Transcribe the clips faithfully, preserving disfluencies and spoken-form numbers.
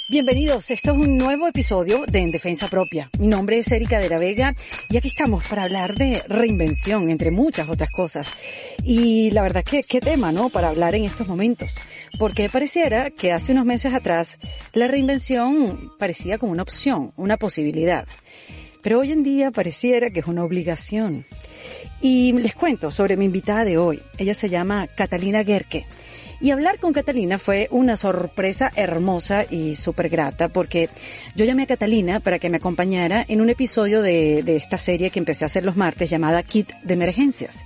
Bienvenidos, esto es un nuevo episodio de En Defensa Propia. Mi nombre es Erika de la Vega y aquí estamos para hablar de reinvención, entre muchas otras cosas. Y la verdad que qué tema, ¿no?, para hablar en estos momentos. Porque pareciera que hace unos meses atrás la reinvención parecía como una opción, una posibilidad. Pero hoy en día pareciera que es una obligación. Y les cuento sobre mi invitada de hoy. Ella se llama Catalina Guerque. Y hablar con Catalina fue una sorpresa hermosa y súper grata, porque yo llamé a Catalina para que me acompañara en un episodio de, de esta serie que empecé a hacer los martes llamada Kit de Emergencias.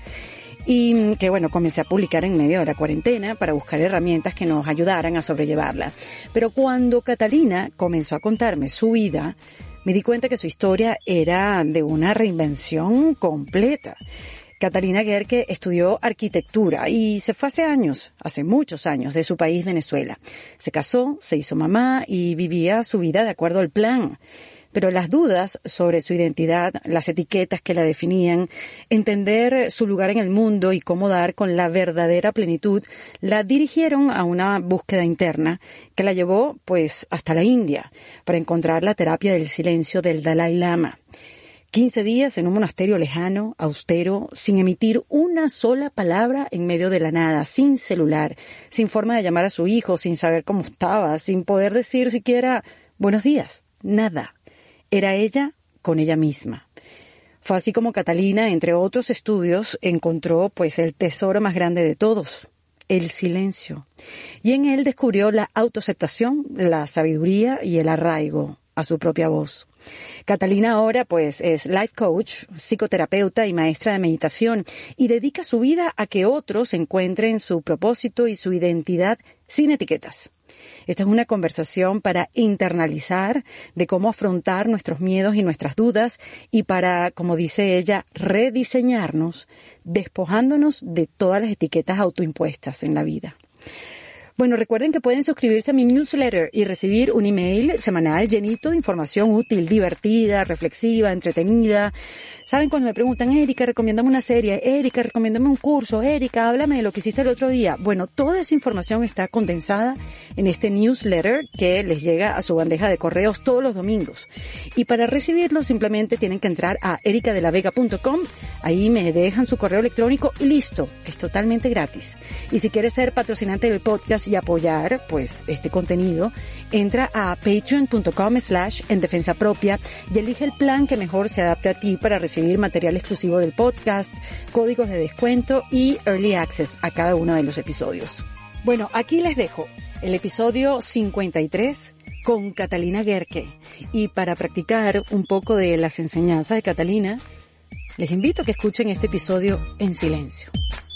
Y que bueno, comencé a publicar en medio de la cuarentena para buscar herramientas que nos ayudaran a sobrellevarla. Pero cuando Catalina comenzó a contarme su vida, me di cuenta que su historia era de una reinvención completa. Catalina Guerque estudió arquitectura y se fue hace años, hace muchos años, de su país, Venezuela. Se casó, se hizo mamá y vivía su vida de acuerdo al plan. Pero las dudas sobre su identidad, las etiquetas que la definían, entender su lugar en el mundo y cómo dar con la verdadera plenitud, la dirigieron a una búsqueda interna que la llevó, pues, hasta la India para encontrar la terapia del silencio del Dalai Lama. quince días en un monasterio lejano, austero, sin emitir una sola palabra en medio de la nada, sin celular, sin forma de llamar a su hijo, sin saber cómo estaba, sin poder decir siquiera buenos días, nada. Era ella con ella misma. Fue así como Catalina, entre otros estudios, encontró pues el tesoro más grande de todos, el silencio. Y en él descubrió la autoaceptación, la sabiduría y el arraigo a su propia voz. Catalina ahora pues es life coach, psicoterapeuta y maestra de meditación y dedica su vida a que otros encuentren su propósito y su identidad sin etiquetas. Esta es una conversación para internalizar de cómo afrontar nuestros miedos y nuestras dudas y para, como dice ella, rediseñarnos, despojándonos de todas las etiquetas autoimpuestas en la vida. Bueno, recuerden que pueden suscribirse a mi newsletter y recibir un email semanal llenito de información útil, divertida, reflexiva, entretenida. ¿Saben cuando me preguntan, Erika, recomiéndame una serie? Erika, recomiéndame un curso. Erika, háblame de lo que hiciste el otro día. Bueno, toda esa información está condensada en este newsletter que les llega a su bandeja de correos todos los domingos. Y para recibirlo simplemente tienen que entrar a erica de la vega punto com. Ahí me dejan su correo electrónico y listo, que es totalmente gratis. Y si quieres ser patrocinante del podcast y apoyar pues este contenido, entra a patreon punto com slash en defensa propia y elige el plan que mejor se adapte a ti para recibir material exclusivo del podcast, códigos de descuento y early access a cada uno de los episodios. Bueno, aquí les dejo el episodio cincuenta y tres con Catalina Guerque, y para practicar un poco de las enseñanzas de Catalina, les invito a que escuchen este episodio en silencio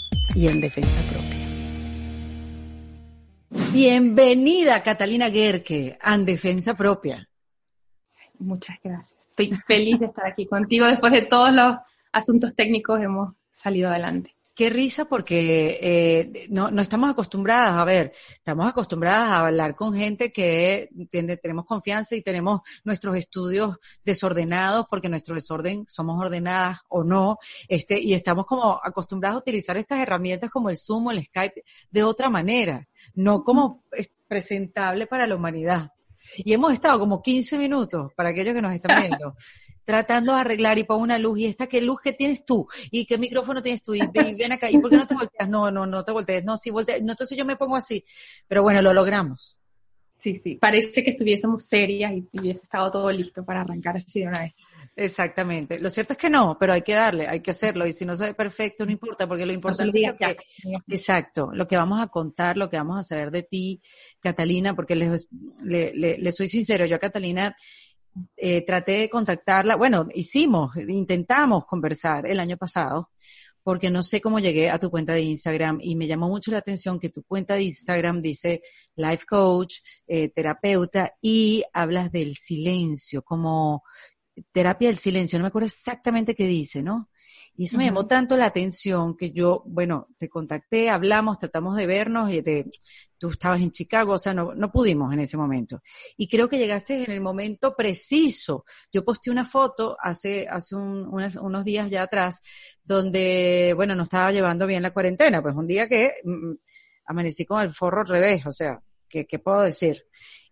y en defensa propia. Bienvenida, Catalina Guerque, en Defensa Propia. Muchas gracias. Estoy feliz de estar aquí contigo. Después de todos los asuntos técnicos hemos salido adelante. Qué risa porque eh, no, no estamos acostumbradas, a ver, estamos acostumbradas a hablar con gente que tiene, tenemos confianza y tenemos nuestros estudios desordenados, porque nuestro desorden somos ordenadas o no, este, y estamos como acostumbradas a utilizar estas herramientas como el Zoom o el Skype de otra manera, no como presentable para la humanidad. Y hemos estado como quince minutos, para aquellos que nos están viendo, tratando de arreglar y pon una luz, y esta, ¿qué luz que tienes tú? ¿Y qué micrófono tienes tú? Y, y ven acá, ¿y por qué no te volteas? No, no, no te voltees, no, sí volteas, no, entonces yo me pongo así. Pero bueno, lo logramos. Sí, sí, parece que estuviésemos serias y hubiese estado todo listo para arrancar así de una vez. Exactamente. Lo cierto es que no, pero hay que darle, hay que hacerlo, y si no se ve perfecto, no importa, porque lo importante es lo que, exacto, lo que vamos a contar, lo que vamos a saber de ti, Catalina, porque les, le, le, le soy sincero, yo a Catalina Eh, traté de contactarla, bueno, hicimos, intentamos conversar el año pasado, porque no sé cómo llegué a tu cuenta de Instagram y me llamó mucho la atención que tu cuenta de Instagram dice life coach, eh, terapeuta, y hablas del silencio, como terapia del silencio, no me acuerdo exactamente qué dice, ¿no? Y eso uh-huh. me llamó tanto la atención que yo, bueno, te contacté, hablamos, tratamos de vernos, y de, tú estabas en Chicago, o sea, no, no pudimos en ese momento. Y creo que llegaste en el momento preciso. Yo posté una foto hace, hace un, unas, unos días ya atrás, donde, bueno, no estaba llevando bien la cuarentena, pues un día que mm, amanecí con el forro al revés, o sea, ¿qué, qué puedo decir?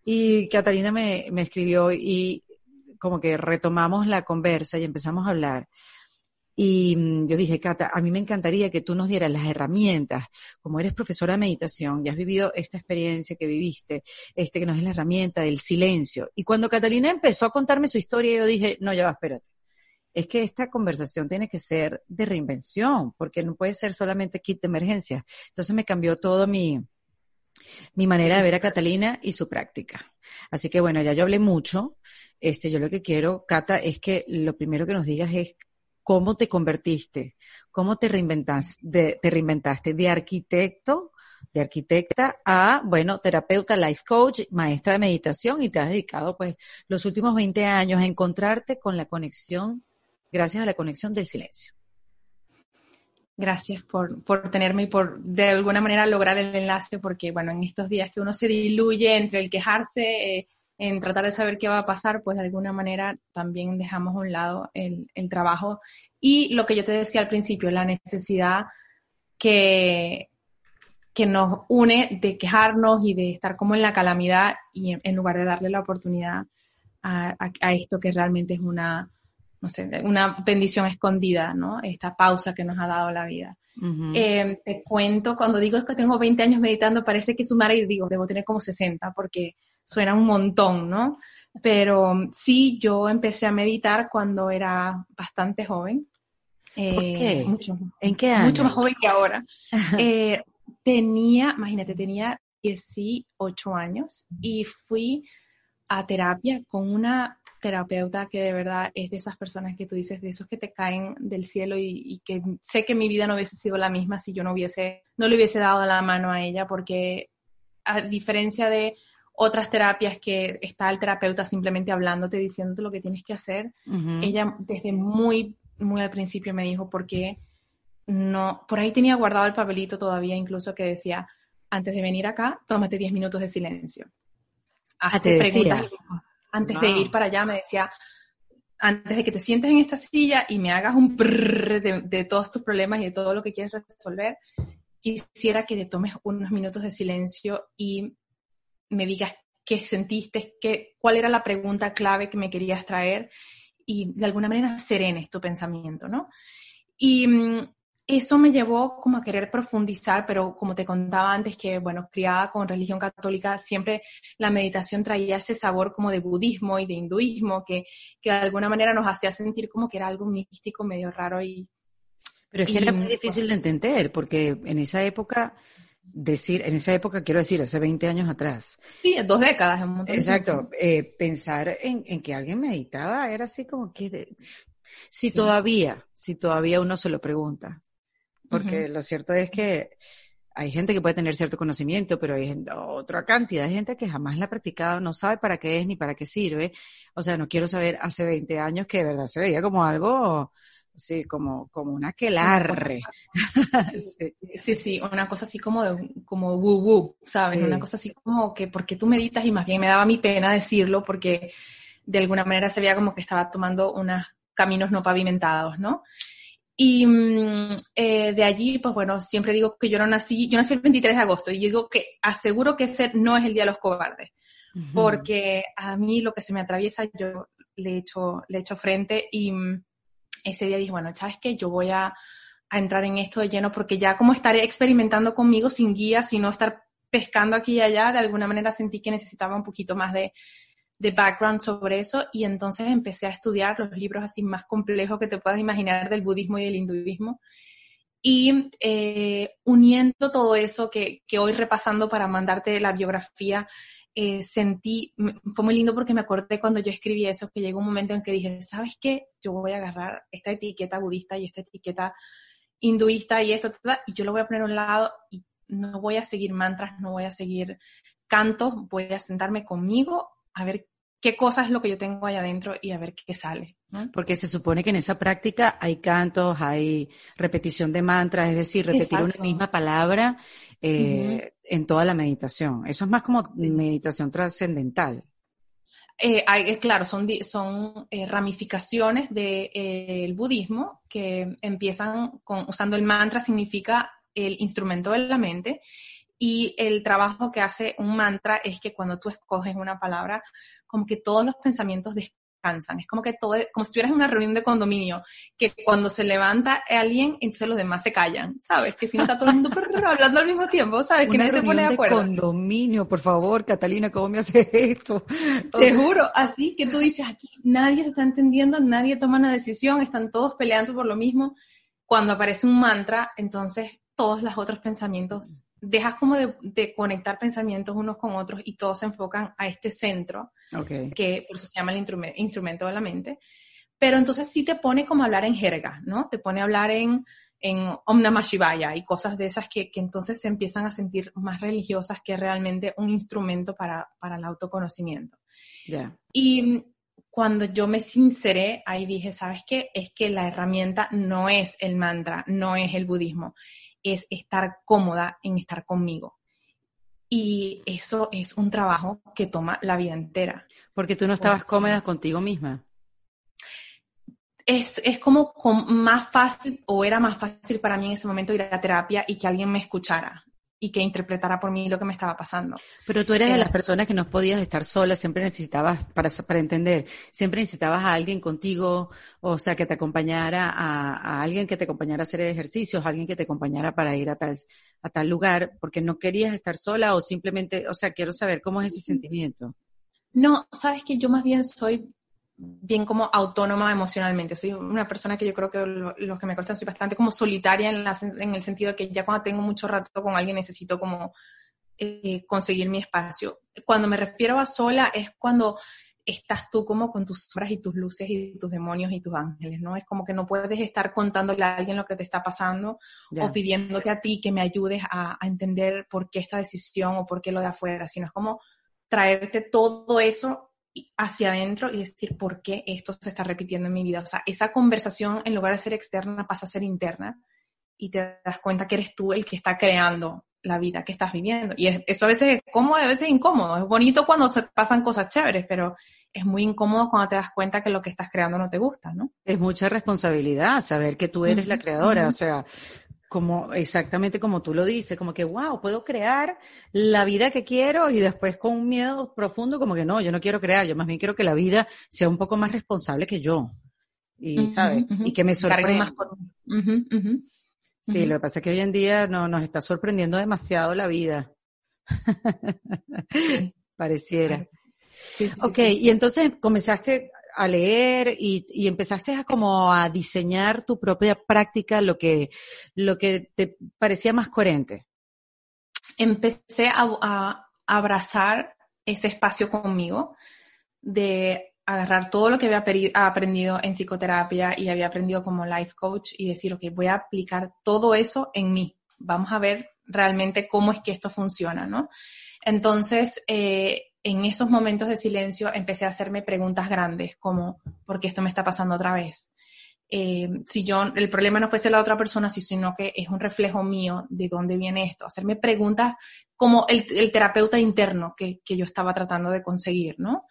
Y Catalina me, me escribió y como que retomamos la conversa y empezamos a hablar. Y mm, yo dije, Cata, a mí me encantaría que tú nos dieras las herramientas, como eres profesora de meditación y has vivido esta experiencia que viviste, este que nos es la herramienta del silencio. Y cuando Catalina empezó a contarme su historia, yo dije, no, ya va, espérate. Es que esta conversación tiene que ser de reinvención, porque no puede ser solamente kit de emergencia. Entonces me cambió todo mi, mi manera de ver a Catalina y su práctica. Así que bueno, ya yo hablé mucho. Este, yo lo que quiero, Cata, es que lo primero que nos digas es cómo te convertiste, cómo te reinventaste, de, te reinventaste de arquitecto, de arquitecta a, bueno, terapeuta, life coach, maestra de meditación y te has dedicado pues los últimos veinte años a encontrarte con la conexión, gracias a la conexión del silencio. Gracias por, por tenerme y por de alguna manera lograr el enlace, porque bueno, en estos días que uno se diluye entre el quejarse, eh, en tratar de saber qué va a pasar, pues de alguna manera también dejamos a un lado el, el trabajo y lo que yo te decía al principio, la necesidad que, que nos une de quejarnos y de estar como en la calamidad y en, en lugar de darle la oportunidad a, a, a esto que realmente es una, no sé, una bendición escondida, ¿no? Esta pausa que nos ha dado la vida. Uh-huh. Eh, te cuento, cuando digo que tengo veinte años meditando, parece que sumar y digo, debo tener como sesenta, porque suena un montón, ¿no? Pero sí, yo empecé a meditar cuando era bastante joven. Eh, ¿Por qué? Mucho, ¿En qué año? Mucho más joven que ahora. eh, tenía, imagínate, tenía dieciocho años y fui a terapia con una terapeuta que de verdad es de esas personas que tú dices, de esos que te caen del cielo y, y que sé que mi vida no hubiese sido la misma si yo no hubiese, no le hubiese dado la mano a ella, porque a diferencia de otras terapias que está el terapeuta simplemente hablándote, diciéndote lo que tienes que hacer, uh-huh. Ella desde muy, muy al principio me dijo, porque no, por ahí tenía guardado el papelito todavía incluso que decía, antes de venir acá, tómate diez minutos de silencio. Ah, te decía. Antes wow. de ir para allá me decía, antes de que te sientes en esta silla y me hagas un prrr de, de todos tus problemas y de todo lo que quieres resolver, quisiera que te tomes unos minutos de silencio y me digas qué sentiste, qué, cuál era la pregunta clave que me querías traer y de alguna manera serenes tu pensamiento, ¿no? Y um, eso me llevó como a querer profundizar, pero como te contaba antes que, bueno, criada con religión católica, siempre la meditación traía ese sabor como de budismo y de hinduismo que, que de alguna manera nos hacía sentir como que era algo místico, medio raro y... Pero es que y, era muy difícil pues, de entender, porque en esa época... decir, en esa época, quiero decir, hace veinte años atrás. Sí, dos décadas. Un montón Exacto. Eh, pensar en, en que alguien meditaba era así como que, de, si sí. todavía, si todavía uno se lo pregunta. Porque uh-huh. Lo cierto es que hay gente que puede tener cierto conocimiento, pero hay gente, otra cantidad de gente que jamás la ha practicado, no sabe para qué es ni para qué sirve. O sea, no quiero saber hace veinte años que de verdad se veía como algo... Sí, como, como una aquelarre. Sí, sí, sí, sí, una cosa así como de, como woo woo, ¿sabes? Sí. Una cosa así como que, porque tú meditas y más bien me daba mi pena decirlo porque de alguna manera se veía como que estaba tomando unos caminos no pavimentados, ¿no? Y eh, de allí, pues bueno, siempre digo que yo no nací, yo nací el veintitrés de agosto y digo que aseguro que ese no es el Día de los Cobardes, uh-huh. Porque a mí lo que se me atraviesa yo le echo, le echo frente y ese día dije, bueno, ¿sabes qué? Yo voy a, a entrar en esto de lleno porque ya como estaré experimentando conmigo sin guía, sino estar pescando aquí y allá, de alguna manera sentí que necesitaba un poquito más de, de background sobre eso y entonces empecé a estudiar los libros así más complejos que te puedas imaginar del budismo y del hinduismo y eh, uniendo todo eso que, que hoy repasando para mandarte la biografía, Eh, sentí, fue muy lindo porque me acordé cuando yo escribí eso, que llegó un momento en que dije, ¿sabes qué? Yo voy a agarrar esta etiqueta budista y esta etiqueta hinduista y eso, y yo lo voy a poner a un lado y no voy a seguir mantras, no voy a seguir cantos, voy a sentarme conmigo a ver qué cosa es lo que yo tengo ahí adentro y a ver qué sale, ¿no? Porque se supone que en esa práctica hay cantos, hay repetición de mantras, es decir, repetir Exacto. Una misma palabra eh, uh-huh. en toda la meditación. Eso es más como sí. meditación trascendental. Eh, hay, claro, son, son eh, ramificaciones del de, eh, budismo que empiezan con, usando el mantra, significa el instrumento de la mente, Y el trabajo que hace un mantra es que cuando tú escoges una palabra, como que todos los pensamientos descansan. Es como que todo, como si estuvieras en una reunión de condominio, que cuando se levanta alguien, entonces los demás se callan, ¿sabes? Que si no está todo el mundo hablando al mismo tiempo, ¿sabes? Que Una nadie se pone de acuerdo. Una reunión de condominio, por favor, Catalina, ¿cómo me haces esto? O Te sea, juro, así que tú dices aquí, nadie se está entendiendo, nadie toma una decisión, están todos peleando por lo mismo. Cuando aparece un mantra, entonces todos los otros pensamientos, dejas como de, de conectar pensamientos unos con otros y todos se enfocan a este centro, okay, que por eso se llama el instrumento, instrumento de la mente. Pero entonces sí te pone como a hablar en jerga, ¿no? Te pone a hablar en, en Om Namah Shivaya y cosas de esas que, que entonces se empiezan a sentir más religiosas que realmente un instrumento para, para el autoconocimiento. Yeah. Y cuando yo me sinceré, ahí dije, ¿sabes qué? Es que la herramienta no es el mantra, no es el budismo, es estar cómoda en estar conmigo. Y eso es un trabajo que toma la vida entera. Porque tú no estabas cómoda contigo misma. Es, es como más fácil, o era más fácil para mí en ese momento ir a terapia y que alguien me escuchara y que interpretara por mí lo que me estaba pasando. Pero tú eres eh, de las personas que no podías estar sola, siempre necesitabas, para, para entender, siempre necesitabas a alguien contigo, o sea, que te acompañara, a, a alguien que te acompañara a hacer ejercicios, a alguien que te acompañara para ir a tal, a tal lugar, porque no querías estar sola o simplemente, o sea, quiero saber cómo es ese sentimiento. No, sabes que yo más bien soy bien como autónoma emocionalmente. Soy una persona que yo creo que lo, los que me conocen soy bastante como solitaria en, la, en el sentido de que ya cuando tengo mucho rato con alguien necesito como eh, conseguir mi espacio. Cuando me refiero a sola es cuando estás tú como con tus sombras y tus luces y tus demonios y tus ángeles, ¿no? Es como que no puedes estar contándole a alguien lo que te está pasando yeah. o pidiéndote a ti que me ayudes a, a entender por qué esta decisión o por qué lo de afuera, sino es como traerte todo eso hacia adentro y decir por qué esto se está repitiendo en mi vida. O sea, esa conversación en lugar de ser externa pasa a ser interna y te das cuenta que eres tú el que está creando la vida que estás viviendo. Y es, eso a veces es cómodo, a veces es incómodo. Es bonito cuando se pasan cosas chéveres, pero es muy incómodo cuando te das cuenta que lo que estás creando no te gusta, ¿no? Es mucha responsabilidad saber que tú eres uh-huh, la creadora, uh-huh. o sea, como exactamente como tú lo dices, como que wow, puedo crear la vida que quiero y después con un miedo profundo como que no, yo no quiero crear, yo más bien quiero que la vida sea un poco más responsable que yo. Y, uh-huh, ¿sabes? Uh-huh. Y que me sorprenda. Por... Uh-huh, uh-huh. Sí, uh-huh. Lo que pasa es que hoy en día no, nos está sorprendiendo demasiado la vida. Sí. Pareciera. Sí, sí, ok, sí. Y entonces comenzaste a leer y, y empezaste a como a diseñar tu propia práctica, lo que, lo que te parecía más coherente. Empecé a, a abrazar ese espacio conmigo, de agarrar todo lo que había aprendido en psicoterapia y había aprendido como life coach y decir, ok, voy a aplicar todo eso en mí. Vamos a ver realmente cómo es que esto funciona, ¿no? Entonces, eh, en esos momentos de silencio empecé a hacerme preguntas grandes como, ¿por qué esto me está pasando otra vez? Eh, si yo, el problema no fuese la otra persona, sino que es un reflejo mío de dónde viene esto. Hacerme preguntas como el, el terapeuta interno que, que yo estaba tratando de conseguir, ¿no?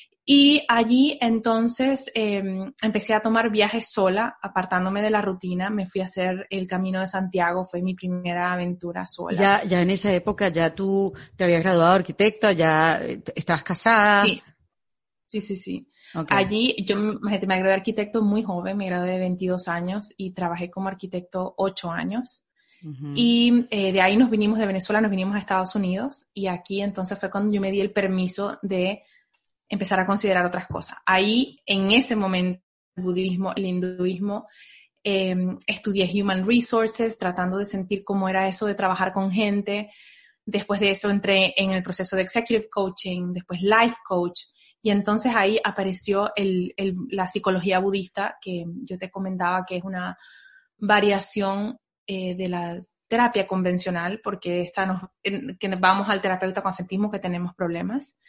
Y allí entonces eh, empecé a tomar viajes sola, apartándome de la rutina. Me fui a hacer el Camino de Santiago, fue mi primera aventura sola. Ya, ya en esa época ya tú te habías graduado de arquitecta, ya estabas casada. Sí, sí, sí. sí. Okay. Allí yo me, me gradué de arquitecto muy joven, me gradué de veintidós años y trabajé como arquitecto ocho años. Uh-huh. Y eh, de ahí nos vinimos de Venezuela, nos vinimos a Estados Unidos y aquí entonces fue cuando yo me di el permiso de empezar a considerar otras cosas. Ahí, en ese momento, el budismo, el hinduismo, eh, estudié Human Resources, tratando de sentir cómo era eso de trabajar con gente. Después de eso entré en el proceso de Executive Coaching, después Life Coach, y entonces ahí apareció el, el, la psicología budista, que yo te comentaba que es una variación eh, de la terapia convencional, porque esta nos, en, que vamos al terapeuta cuando sentimos que tenemos problemas.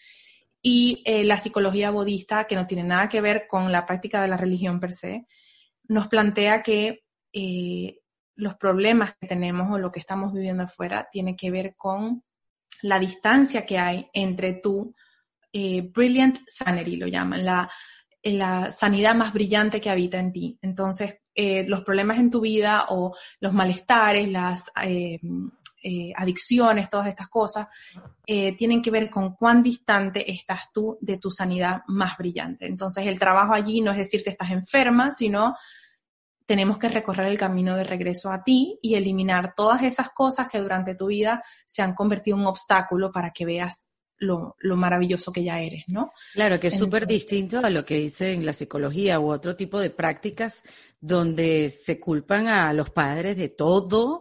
Y eh, la psicología budista, que no tiene nada que ver con la práctica de la religión per se, nos plantea que eh, los problemas que tenemos o lo que estamos viviendo afuera tiene que ver con la distancia que hay entre tu eh, brilliant sanity, lo llaman, la, la sanidad más brillante que habita en ti. Entonces, eh, los problemas en tu vida o los malestares, las... Eh, eh, adicciones, todas estas cosas, eh, tienen que ver con cuán distante estás tú de tu sanidad más brillante. Entonces el trabajo allí no es decirte estás enferma, sino tenemos que recorrer el camino de regreso a ti y eliminar todas esas cosas que durante tu vida se han convertido en un obstáculo para que veas lo, lo maravilloso que ya eres, ¿no? Claro, que es súper distinto a lo que dice en la psicología u otro tipo de prácticas donde se culpan a los padres de todo,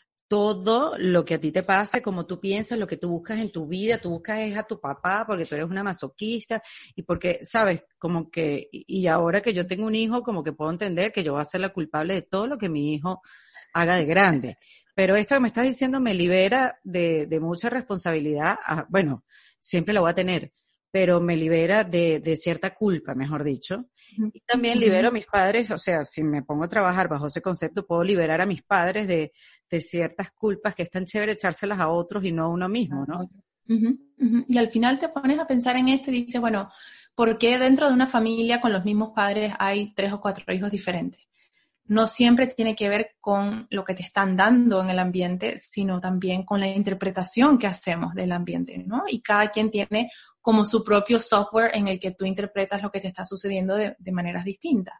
todo lo que a ti te pase, como tú piensas, lo que tú buscas en tu vida, tú buscas es a tu papá porque tú eres una masoquista y porque, sabes, como que, y ahora que yo tengo un hijo, como que puedo entender que yo voy a ser la culpable de todo lo que mi hijo haga de grande. Pero esto que me estás diciendo me libera de, de mucha responsabilidad. Ah, bueno, siempre la voy a tener, pero me libera de, de cierta culpa, mejor dicho. Y también libero a mis padres, o sea, si me pongo a trabajar bajo ese concepto, puedo liberar a mis padres de, de ciertas culpas que es tan chévere echárselas a otros y no a uno mismo, ¿no? Uh-huh, uh-huh. Y al final te pones a pensar en esto y dices, bueno, ¿por qué dentro de una familia con los mismos padres hay tres o cuatro hijos diferentes? No siempre tiene que ver con lo que te están dando en el ambiente, sino también con la interpretación que hacemos del ambiente, ¿no? Y cada quien tiene como su propio software en el que tú interpretas lo que te está sucediendo de, de maneras distintas.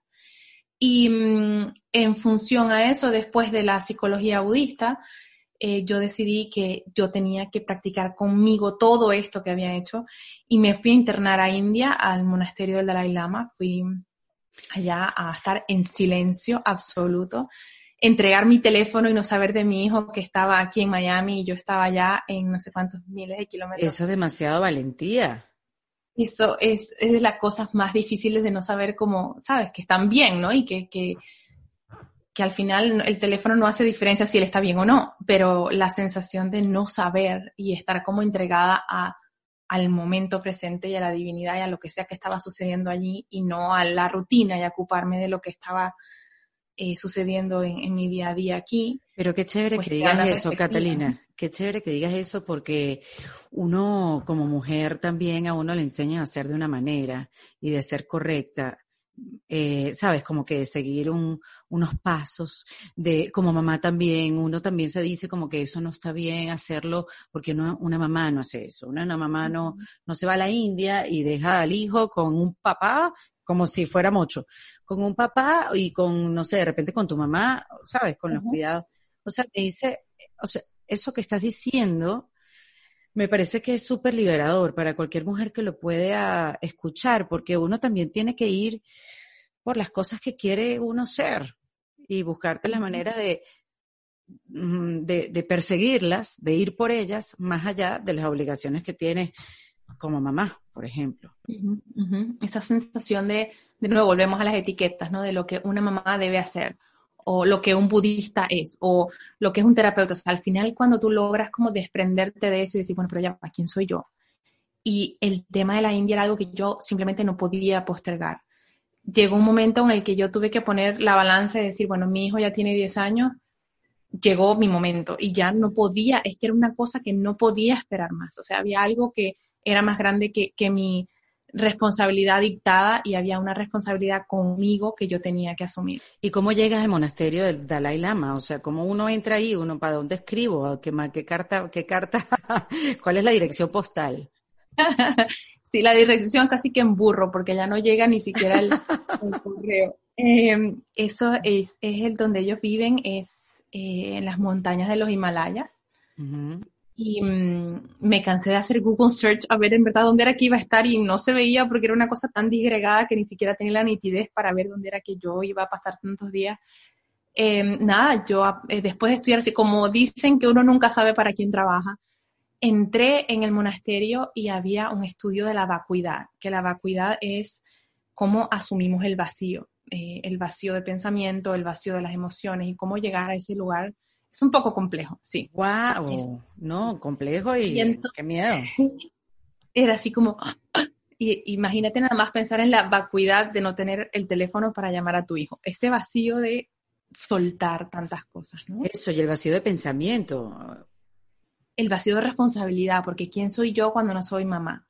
Y mmm, en función a eso, después de la psicología budista, eh, yo decidí que yo tenía que practicar conmigo todo esto que había hecho y me fui a internar a India, al monasterio del Dalai Lama. Fui allá a estar en silencio absoluto, entregar mi teléfono y no saber de mi hijo que estaba aquí en Miami y yo estaba allá en no sé cuántos miles de kilómetros. Eso es demasiado valentía. Eso es, es de las cosas más difíciles de no saber cómo, sabes, que están bien, ¿no? Y que, que, que al final el teléfono no hace diferencia si él está bien o no, pero la sensación de no saber y estar como entregada a al momento presente y a la divinidad y a lo que sea que estaba sucediendo allí y no a la rutina y a ocuparme de lo que estaba eh, sucediendo en, en mi día a día aquí. Pero qué chévere pues que digas eso, Catalina, qué chévere que digas eso porque uno como mujer también a uno le enseña a hacer de una manera y de ser correcta. Eh, sabes, como que de seguir un, unos pasos, de como mamá también, uno también se dice como que eso no está bien hacerlo, porque no, una mamá no hace eso, una, una mamá no, no se va a la India y deja al hijo con un papá como si fuera mocho, con un papá y con, no sé, de repente con tu mamá, sabes, con los uh-huh. cuidados. O sea, me dice, o sea, eso que estás diciendo me parece que es súper liberador para cualquier mujer que lo pueda escuchar, porque uno también tiene que ir por las cosas que quiere uno ser y buscarte la manera de, de, de perseguirlas, de ir por ellas, más allá de las obligaciones que tienes como mamá, por ejemplo. Uh-huh, uh-huh. Esa sensación de, de nuevo, volvemos a las etiquetas, ¿no? De lo que una mamá debe hacer, o lo que un budista es, o lo que es un terapeuta. O sea, al final cuando tú logras como desprenderte de eso y decir, bueno, pero ya, ¿para quién soy yo? Y el tema de la India era algo que yo simplemente no podía postergar. Llegó un momento en el que yo tuve que poner la balanza y decir, bueno, mi hijo ya tiene diez años, llegó mi momento y ya no podía, es que era una cosa que no podía esperar más. O sea, había algo que era más grande que, que mi responsabilidad dictada y había una responsabilidad conmigo que yo tenía que asumir. ¿Y cómo llegas al monasterio del Dalai Lama? O sea, ¿cómo uno entra ahí? ¿Uno para dónde escribo? ¿Qué, qué carta? ¿Qué carta? ¿Cuál es la dirección postal? Sí, la dirección casi que en burro, porque ya no llega ni siquiera el, el correo. Eh, eso es, es el donde ellos viven, es eh, en las montañas de los Himalayas. Uh-huh. Y mmm, me cansé de hacer Google Search a ver en verdad dónde era que iba a estar y no se veía porque era una cosa tan disgregada que ni siquiera tenía la nitidez para ver dónde era que yo iba a pasar tantos días. Eh, nada, yo eh, después de estudiar, así como dicen que uno nunca sabe para quién trabaja, entré en el monasterio y había un estudio de la vacuidad, que la vacuidad es cómo asumimos el vacío, eh, el vacío de pensamiento, el vacío de las emociones y cómo llegar a ese lugar. Es un poco complejo, sí. ¡Wow! Es, no, complejo y, y entonces, qué miedo. Era así como, y, imagínate nada más pensar en la vacuidad de no tener el teléfono para llamar a tu hijo. Ese vacío de soltar tantas cosas, ¿no? Eso, y el vacío de pensamiento. El vacío de responsabilidad, porque ¿quién soy yo cuando no soy mamá?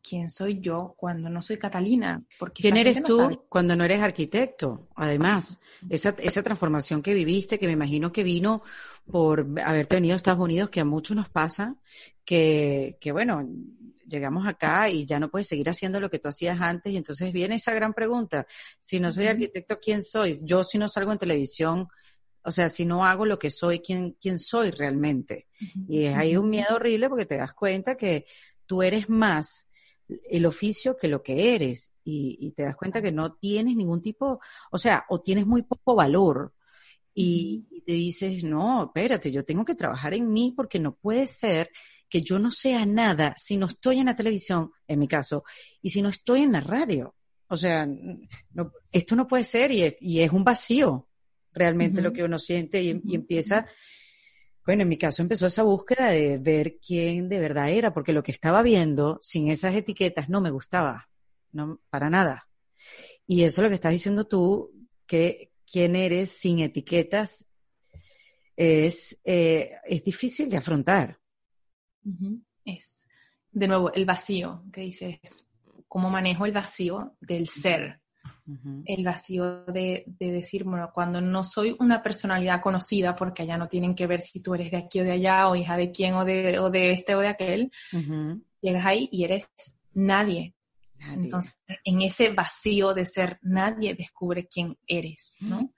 quién soy yo cuando no soy Catalina. Porque ¿Quién esta eres gente tú no sabe. cuando no eres arquitecto? Además, esa, esa transformación que viviste, que me imagino que vino por haberte venido a Estados Unidos, que a muchos nos pasa, que, que bueno, llegamos acá y ya no puedes seguir haciendo lo que tú hacías antes, y entonces viene esa gran pregunta: si no soy arquitecto, ¿quién soy? Yo, si no salgo en televisión, o sea, si no hago lo que soy, ¿quién, quién soy realmente? Y es ahí un miedo horrible, porque te das cuenta que tú eres más el oficio que lo que eres, y, y te das cuenta que no tienes ningún tipo, o sea, o tienes muy poco valor, y, y te dices, no, espérate, yo tengo que trabajar en mí, porque no puede ser que yo no sea nada si no estoy en la televisión, en mi caso, y si no estoy en la radio. O sea, no, esto no puede ser, y es, y es un vacío realmente uh-huh. lo que uno siente, y, y empieza, bueno, en mi caso empezó esa búsqueda de ver quién de verdad era, porque lo que estaba viendo sin esas etiquetas no me gustaba, no, para nada. Y eso es lo que estás diciendo tú, que quién eres sin etiquetas es, eh, es difícil de afrontar. Uh-huh. Es, de nuevo, el vacío, que dices, cómo manejo el vacío del ser. Uh-huh. El vacío de, de decir, bueno, cuando no soy una personalidad conocida, porque allá no tienen que ver si tú eres de aquí o de allá, o hija de quién, o de, o de este o de aquel, uh-huh. llegas ahí y eres nadie. nadie. Entonces, en ese vacío de ser nadie, descubre quién eres, ¿no? Uh-huh.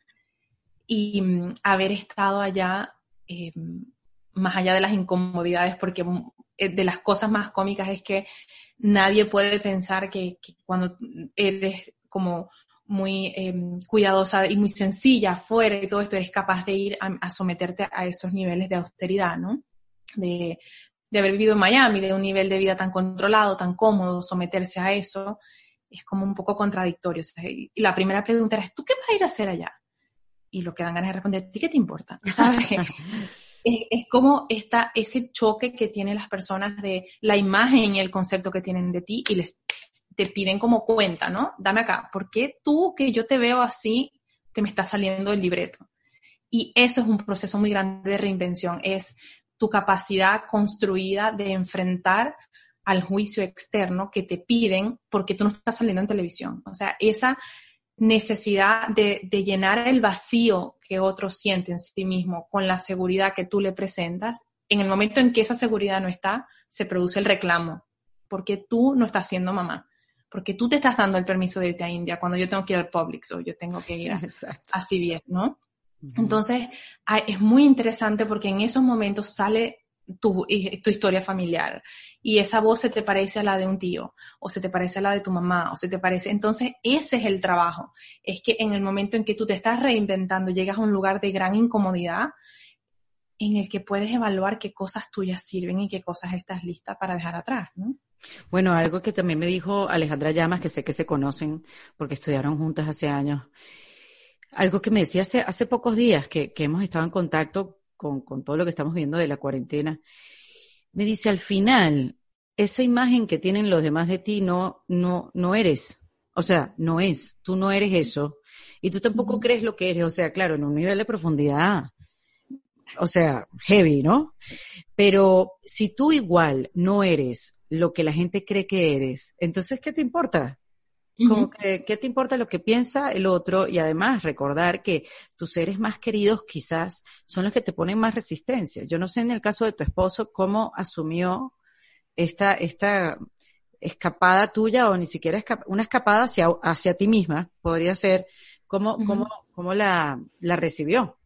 Y um, haber estado allá, eh, más allá de las incomodidades, porque de las cosas más cómicas es que nadie puede pensar que, que cuando eres como muy eh, cuidadosa y muy sencilla afuera y todo esto, eres capaz de ir a, a someterte a esos niveles de austeridad, ¿no? De, de haber vivido en Miami, de un nivel de vida tan controlado, tan cómodo, someterse a eso, es como un poco contradictorio. O sea, y la primera pregunta era, ¿tú qué vas a ir a hacer allá? Y lo que dan ganas de responder, ¿a ti qué te importa? ¿Sabes? es, es como esta, ese choque que tienen las personas de la imagen y el concepto que tienen de ti, y les te piden como cuenta, ¿no? Dame acá, ¿por qué tú, que yo te veo así, te me está saliendo el libreto? Y eso es un proceso muy grande de reinvención, es tu capacidad construida de enfrentar al juicio externo que te piden porque tú no estás saliendo en televisión. O sea, esa necesidad de, de llenar el vacío que otro siente en sí mismo con la seguridad que tú le presentas, en el momento en que esa seguridad no está, se produce el reclamo, porque tú no estás siendo mamá. Porque tú te estás dando el permiso de irte a India cuando yo tengo que ir al Publix o yo tengo que ir a, a C B S, ¿no? Uh-huh. Entonces, es muy interesante porque en esos momentos sale tu, tu historia familiar y esa voz se te parece a la de un tío o se te parece a la de tu mamá o se te parece... Entonces, ese es el trabajo. Es que en el momento en que tú te estás reinventando, llegas a un lugar de gran incomodidad en el que puedes evaluar qué cosas tuyas sirven y qué cosas estás lista para dejar atrás, ¿no? Bueno, algo que también me dijo Alejandra Llamas, que sé que se conocen porque estudiaron juntas hace años, algo que me decía hace, hace pocos días que, que hemos estado en contacto con, con todo lo que estamos viendo de la cuarentena, me dice, al final, esa imagen que tienen los demás de ti no, no, no eres, o sea, no es, tú no eres eso, y tú tampoco uh-huh. crees lo que eres, o sea, claro, en un nivel de profundidad, o sea, heavy, ¿no? Pero si tú igual no eres lo que la gente cree que eres, entonces, ¿qué te importa? Uh-huh. Como que, ¿qué te importa lo que piensa el otro? Y además, recordar que tus seres más queridos quizás son los que te ponen más resistencia. Yo no sé en el caso de tu esposo cómo asumió esta, esta escapada tuya, o ni siquiera escap- una escapada hacia, hacia ti misma, podría ser, cómo, uh-huh. cómo, cómo la, la recibió.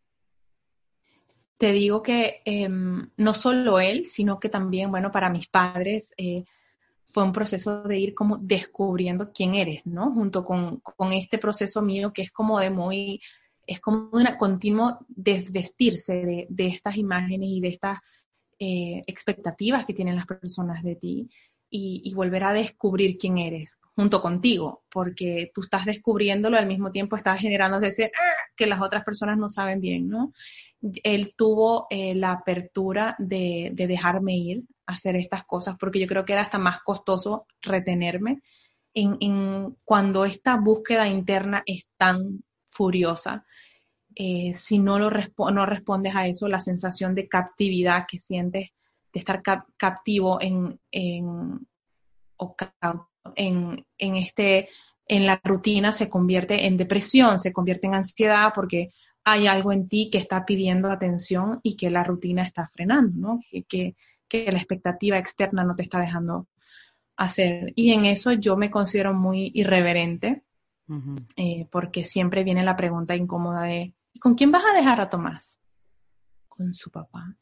Te digo que eh, no solo él, sino que también, bueno, para mis padres eh, fue un proceso de ir como descubriendo quién eres, ¿no? Junto con, con este proceso mío que es como de muy, es como un continuo desvestirse de, de estas imágenes y de estas eh, expectativas que tienen las personas de ti y, y volver a descubrir quién eres junto contigo, porque tú estás descubriéndolo, al mismo tiempo estás generando ese ¡ah! Que las otras personas no saben bien, ¿no? Él tuvo eh, la apertura de, de dejarme ir a hacer estas cosas, porque yo creo que era hasta más costoso retenerme en, en cuando esta búsqueda interna es tan furiosa. Eh, si no, lo respo- no respondes a eso, la sensación de captividad que sientes, de estar cap- captivo en, en o cauto en, en, este, en la rutina se convierte en depresión, se convierte en ansiedad porque hay algo en ti que está pidiendo atención y que la rutina está frenando, ¿no? Que, que, que la expectativa externa no te está dejando hacer. Y en eso yo me considero muy irreverente, uh-huh. eh, porque siempre viene la pregunta incómoda de ¿con quién vas a dejar a Tomás? Con su papá.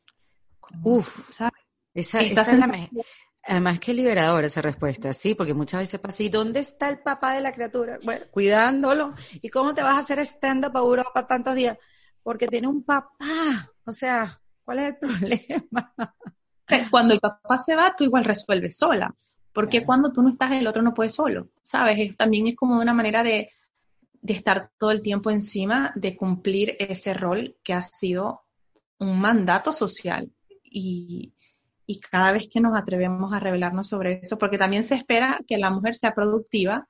Uf, ¿sabes? Esa, esa es la me- Además que liberadora esa respuesta, sí, porque muchas veces pasa, ¿y dónde está el papá de la criatura? Bueno, cuidándolo. ¿Y cómo te vas a hacer stand-up a Europa tantos días? Porque tiene un papá. O sea, ¿cuál es el problema? Cuando el papá se va, tú igual resuelves sola. Porque claro. Cuando tú no estás, el otro no puede solo, ¿sabes? Es, también es como una manera de, de estar todo el tiempo encima, de cumplir ese rol que ha sido un mandato social. Y... Y cada vez que nos atrevemos a revelarnos sobre eso, porque también se espera que la mujer sea productiva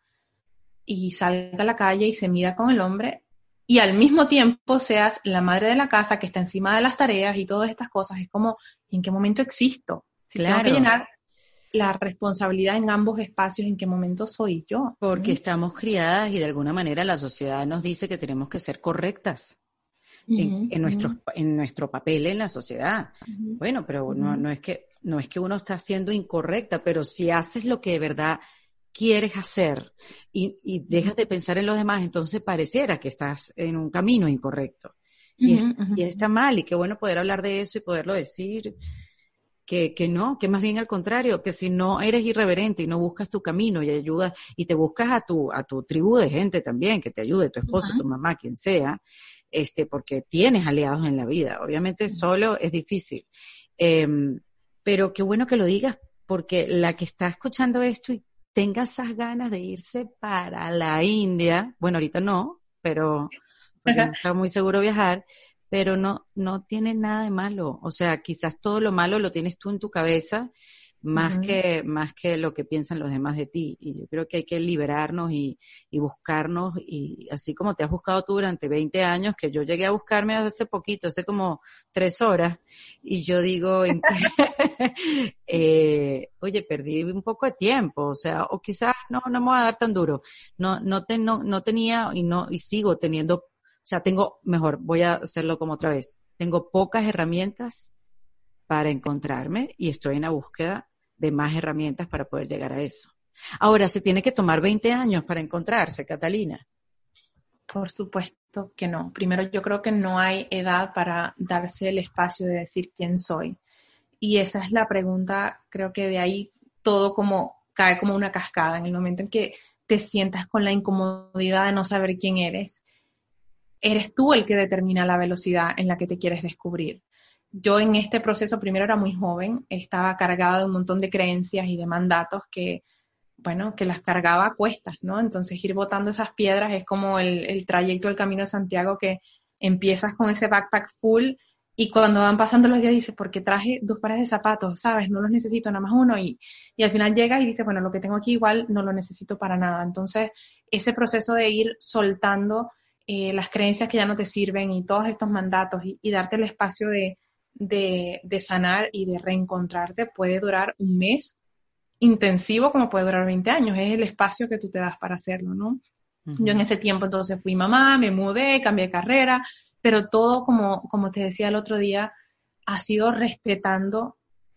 y salga a la calle y se mida con el hombre, y al mismo tiempo seas la madre de la casa que está encima de las tareas y todas estas cosas. Es como, ¿en qué momento existo? Si claro. Tengo que llenar la responsabilidad en ambos espacios, ¿en qué momento soy yo? Porque ¿Mm? estamos criadas y de alguna manera la sociedad nos dice que tenemos que ser correctas. En, uh-huh, en, nuestro, uh-huh. en nuestro papel en la sociedad. Uh-huh. Bueno, pero uh-huh. no, no, es que, no es que uno está siendo incorrecta, pero si haces lo que de verdad quieres hacer y, y dejas de pensar en los demás, entonces pareciera que estás en un camino incorrecto. Uh-huh, y, es, uh-huh. y está mal, y qué bueno poder hablar de eso y poderlo decir, que, que no, que más bien al contrario, que si no eres irreverente y no buscas tu camino y ayudas, y te buscas a tu, a tu tribu de gente también, que te ayude, tu esposo, uh-huh. tu mamá, quien sea, este, porque tienes aliados en la vida. Obviamente solo es difícil. Eh, pero qué bueno que lo digas, porque la que está escuchando esto y tenga esas ganas de irse para la India, bueno, ahorita no, pero porque no está muy seguro viajar, pero no, no tiene nada de malo. O sea, quizás todo lo malo lo tienes tú en tu cabeza, más uh-huh. que más que lo que piensan los demás de ti. Y yo creo que hay que liberarnos y, y buscarnos, y así como te has buscado tú durante veinte años, que yo llegué a buscarme hace poquito, hace como tres horas, y yo digo, ¿en qué? eh, oye, perdí un poco de tiempo, o sea, o quizás no, no me voy a dar tan duro. No, no, te, no, no tenía y no, y sigo teniendo, o sea, tengo, mejor, voy a hacerlo como otra vez, tengo pocas herramientas para encontrarme y estoy en la búsqueda de más herramientas para poder llegar a eso. Ahora, ¿se tiene que tomar veinte años para encontrarse, Catalina? Por supuesto que no. Primero, yo creo que no hay edad para darse el espacio de decir quién soy. Y esa es la pregunta, creo que de ahí todo como cae como una cascada. En el momento en que te sientas con la incomodidad de no saber quién eres, eres tú el que determina la velocidad en la que te quieres descubrir. Yo en este proceso primero era muy joven, estaba cargada de un montón de creencias y de mandatos que, bueno, que las cargaba a cuestas, ¿no? Entonces ir botando esas piedras es como el, el trayecto del Camino de Santiago, que empiezas con ese backpack full y cuando van pasando los días dices, ¿por qué traje dos pares de zapatos? ¿Sabes? No los necesito, nada más uno. Y, y al final llegas y dices, bueno, lo que tengo aquí igual no lo necesito para nada. Entonces ese proceso de ir soltando eh, las creencias que ya no te sirven y todos estos mandatos y, y darte el espacio de De, de sanar y de reencontrarte puede durar un mes intensivo como puede durar veinte años. Es el espacio que tú te das para hacerlo, ¿no? Uh-huh. Yo en ese tiempo entonces fui mamá, me mudé, cambié de carrera, pero todo, como, como te decía el otro día, ha sido respetando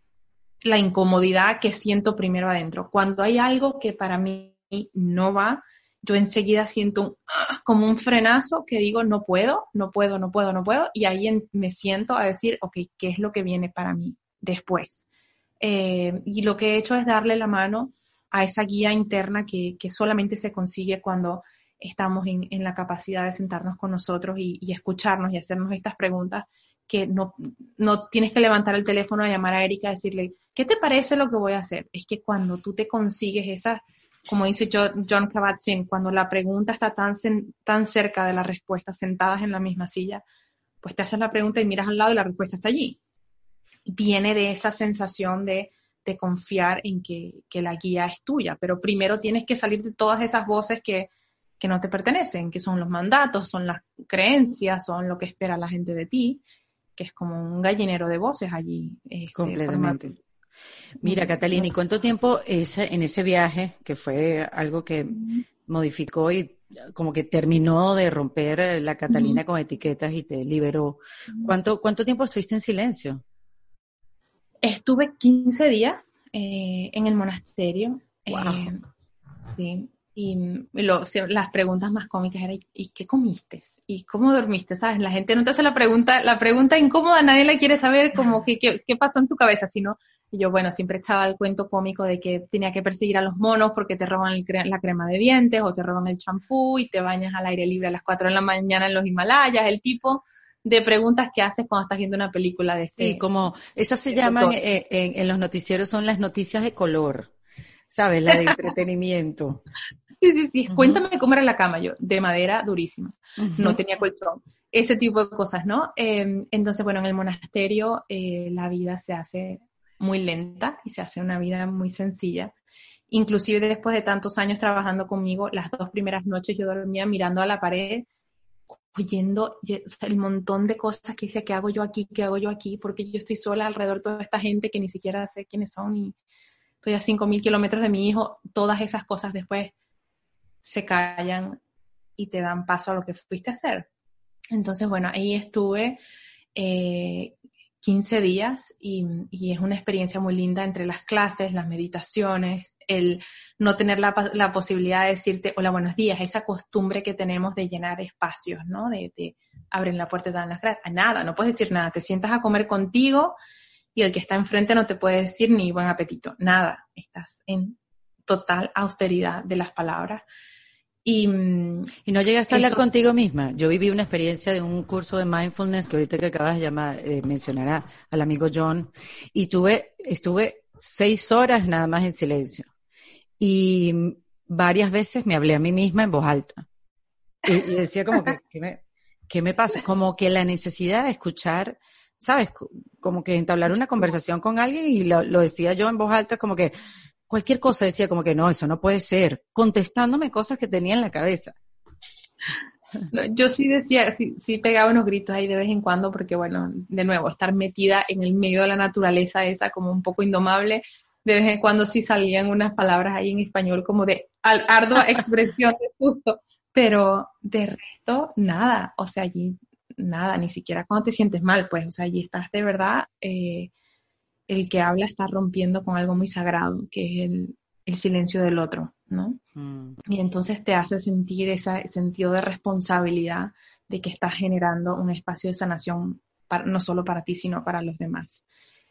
la incomodidad que siento primero adentro. Cuando hay algo que para mí no va, yo enseguida siento un, como un frenazo que digo, no puedo, no puedo, no puedo, no puedo, y ahí en, me siento a decir, ok, ¿qué es lo que viene para mí después? Eh, y lo que he hecho es darle la mano a esa guía interna que, que solamente se consigue cuando estamos en, en la capacidad de sentarnos con nosotros y, y escucharnos y hacernos estas preguntas, que no, no tienes que levantar el teléfono a llamar a Erika y decirle, ¿qué te parece lo que voy a hacer? Es que cuando tú te consigues esas, como dice John, John Kabat-Zinn, cuando la pregunta está tan, tan cerca de la respuesta, sentadas en la misma silla, pues te haces la pregunta y miras al lado y la respuesta está allí. Viene de esa sensación de, de confiar en que, que la guía es tuya, pero primero tienes que salir de todas esas voces que, que no te pertenecen, que son los mandatos, son las creencias, son lo que espera la gente de ti, que es como un gallinero de voces allí. Este, completamente. Formado, Mira, Catalina, ¿y cuánto tiempo ese, en ese viaje, que fue algo que modificó y como que terminó de romper la Catalina con etiquetas y te liberó, ¿cuánto, cuánto tiempo estuviste en silencio? Estuve quince días eh, en el monasterio. Wow. Eh, sí, y lo, las preguntas más cómicas eran, ¿y qué comiste? ¿Y cómo dormiste? ¿Sabes? La gente no te hace la pregunta, la pregunta incómoda, nadie la quiere saber, como que qué, qué pasó en tu cabeza, sino, y yo, bueno, siempre echaba el cuento cómico de que tenía que perseguir a los monos porque te roban el cre- la crema de dientes o te roban el champú y te bañas al aire libre a las cuatro de la mañana en los Himalayas, el tipo de preguntas que haces cuando estás viendo una película de este. Sí, como esas se de llaman autor. eh, en, en los noticieros, son las noticias de color, ¿sabes? La de entretenimiento. Sí, sí, sí. Uh-huh. Cuéntame cómo era la cama yo, de madera durísima. Uh-huh. No tenía colchón. Ese tipo de cosas, ¿no? Eh, entonces, bueno, en el monasterio eh, la vida se hace muy lenta y se hace una vida muy sencilla. Inclusive después de tantos años trabajando conmigo, las dos primeras noches yo dormía mirando a la pared, oyendo o sea, el montón de cosas que decía, ¿qué hago yo aquí? ¿Qué hago yo aquí? Porque yo estoy sola alrededor de toda esta gente que ni siquiera sé quiénes son y estoy a cinco mil kilómetros de mi hijo. Todas esas cosas después se callan y te dan paso a lo que fuiste a hacer. Entonces, bueno, ahí estuve eh, quince días y, y es una experiencia muy linda entre las clases, las meditaciones, el no tener la, la posibilidad de decirte hola, buenos días, esa costumbre que tenemos de llenar espacios, ¿no? De, de abren la puerta y te dan las gracias. Nada, no puedes decir nada, te sientas a comer contigo y el que está enfrente no te puede decir ni buen apetito, nada, estás en total austeridad de las palabras. Y, y no llegaste a hablar contigo misma. Yo viví una experiencia de un curso de mindfulness que ahorita que acabas de llamar, eh, mencionar a, al amigo John, y tuve, estuve seis horas nada más en silencio. Y varias veces me hablé a mí misma en voz alta. Y, y decía como que, ¿qué me, ¿qué me pasa? Como que la necesidad de escuchar, ¿sabes? Como que entablar una conversación con alguien y lo, lo decía yo en voz alta como que, cualquier cosa decía como que no, eso no puede ser, contestándome cosas que tenía en la cabeza. Yo sí decía, sí, sí pegaba unos gritos ahí de vez en cuando porque, bueno, de nuevo, estar metida en el medio de la naturaleza esa como un poco indomable, de vez en cuando sí salían unas palabras ahí en español como de ardua expresión de susto, pero de resto, nada, o sea, allí nada, ni siquiera cuando te sientes mal, pues, o sea, allí estás de verdad... Eh, el que habla está rompiendo con algo muy sagrado, que es el, el silencio del otro, ¿no? Mm. Y entonces te hace sentir ese sentido de responsabilidad de que estás generando un espacio de sanación para, no solo para ti, sino para los demás.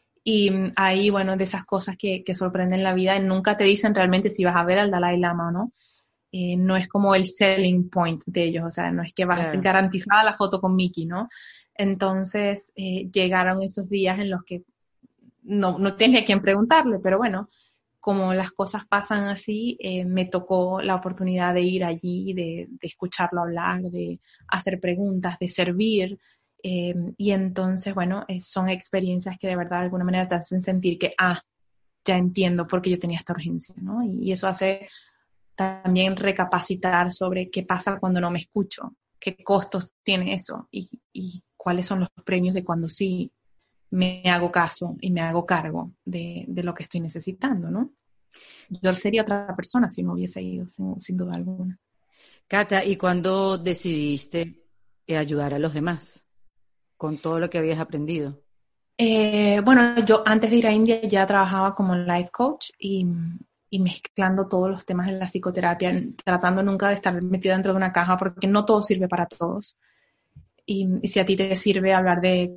Y ahí, bueno, de esas cosas que, que sorprenden la vida, nunca te dicen realmente si vas a ver al Dalai Lama o no. Eh, no es como el selling point de ellos, o sea, no es que vas yeah. garantizada la foto con Mickey, ¿no? Entonces, eh, llegaron esos días en los que No, no tienes a quién preguntarle, pero bueno, como las cosas pasan así, eh, me tocó la oportunidad de ir allí, de, de escucharlo hablar, de hacer preguntas, de servir, eh, y entonces, bueno, eh, son experiencias que de verdad de alguna manera te hacen sentir que, ah, ya entiendo por qué yo tenía esta urgencia, ¿no? Y, y eso hace también recapacitar sobre qué pasa cuando no me escucho, qué costos tiene eso y, y cuáles son los premios de cuando sí me hago caso y me hago cargo de, de lo que estoy necesitando, ¿no? Yo sería otra persona si no hubiese ido, sin, sin duda alguna. Cata, ¿y cuándo decidiste ayudar a los demás con todo lo que habías aprendido? Eh, bueno, yo antes de ir a India ya trabajaba como life coach y, y mezclando todos los temas de la psicoterapia, tratando nunca de estar metida dentro de una caja porque no todo sirve para todos. Y, y si a ti te sirve hablar de,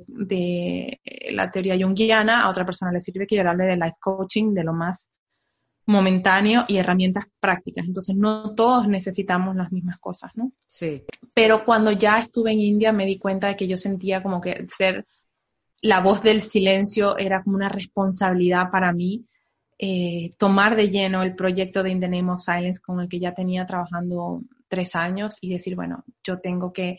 de la teoría junguiana, a otra persona le sirve que yo hable de life coaching, de lo más momentáneo y herramientas prácticas. Entonces, no todos necesitamos las mismas cosas, ¿no? Sí. Pero cuando ya estuve en India me di cuenta de que yo sentía como que ser la voz del silencio era como una responsabilidad para mí, eh, tomar de lleno el proyecto de In the Name of Silence con el que ya tenía trabajando tres años y decir, bueno, yo tengo que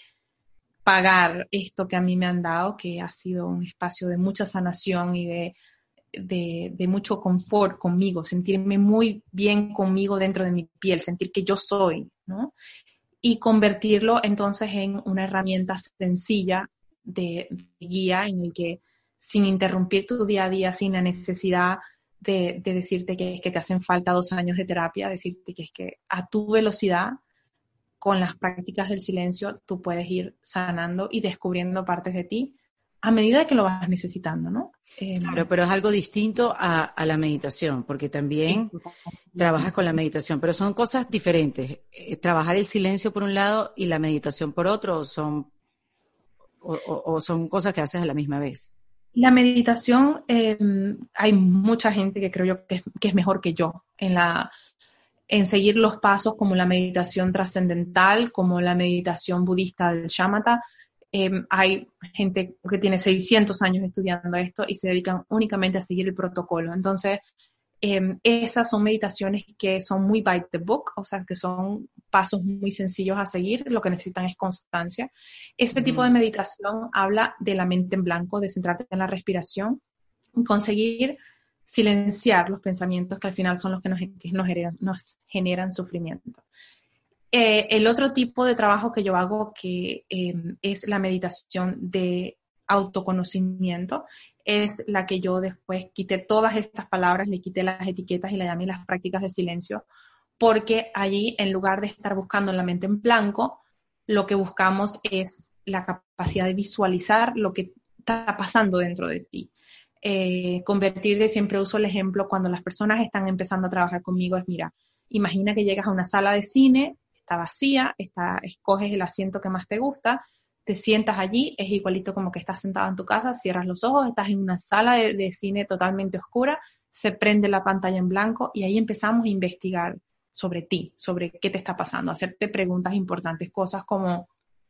pagar esto que a mí me han dado, que ha sido un espacio de mucha sanación y de, de, de mucho confort conmigo, sentirme muy bien conmigo dentro de mi piel, sentir que yo soy, ¿no? Y convertirlo entonces en una herramienta sencilla de, de guía en el que sin interrumpir tu día a día, sin la necesidad de, de decirte que es que te hacen falta dos años de terapia, decirte que es que a tu velocidad, con las prácticas del silencio, tú puedes ir sanando y descubriendo partes de ti a medida que lo vas necesitando, ¿no? Eh, Claro, pero es algo distinto a, a la meditación, porque también trabajas con la meditación, pero son cosas diferentes. Eh, trabajar el silencio por un lado y la meditación por otro, o son, o, o, o son cosas que haces a la misma vez. La meditación, eh, hay mucha gente que creo yo que es, que es mejor que yo en, la, en seguir los pasos como la meditación trascendental, como la meditación budista del shamatha. Eh, hay gente que tiene seiscientos años estudiando esto y se dedican únicamente a seguir el protocolo. Entonces, eh, esas son meditaciones que son muy by the book, o sea, que son pasos muy sencillos a seguir, lo que necesitan es constancia. Este mm. tipo de meditación habla de la mente en blanco, de centrarte en la respiración y conseguir silenciar los pensamientos que al final son los que nos, que nos, generan, nos generan sufrimiento. Eh, el otro tipo de trabajo que yo hago, que eh, es la meditación de autoconocimiento, es la que yo después quité todas estas palabras, le quité las etiquetas y la llamé las prácticas de silencio, porque allí, en lugar de estar buscando en la mente en blanco, lo que buscamos es la capacidad de visualizar lo que está pasando dentro de ti. Eh, convertirte, siempre uso el ejemplo cuando las personas están empezando a trabajar conmigo, es mira, imagina que llegas a una sala de cine, está vacía, está, escoges el asiento que más te gusta, te sientas allí, es igualito como que estás sentado en tu casa, cierras los ojos, estás en una sala de, de cine totalmente oscura, se prende la pantalla en blanco y ahí empezamos a investigar sobre ti, sobre qué te está pasando, hacerte preguntas importantes, cosas como,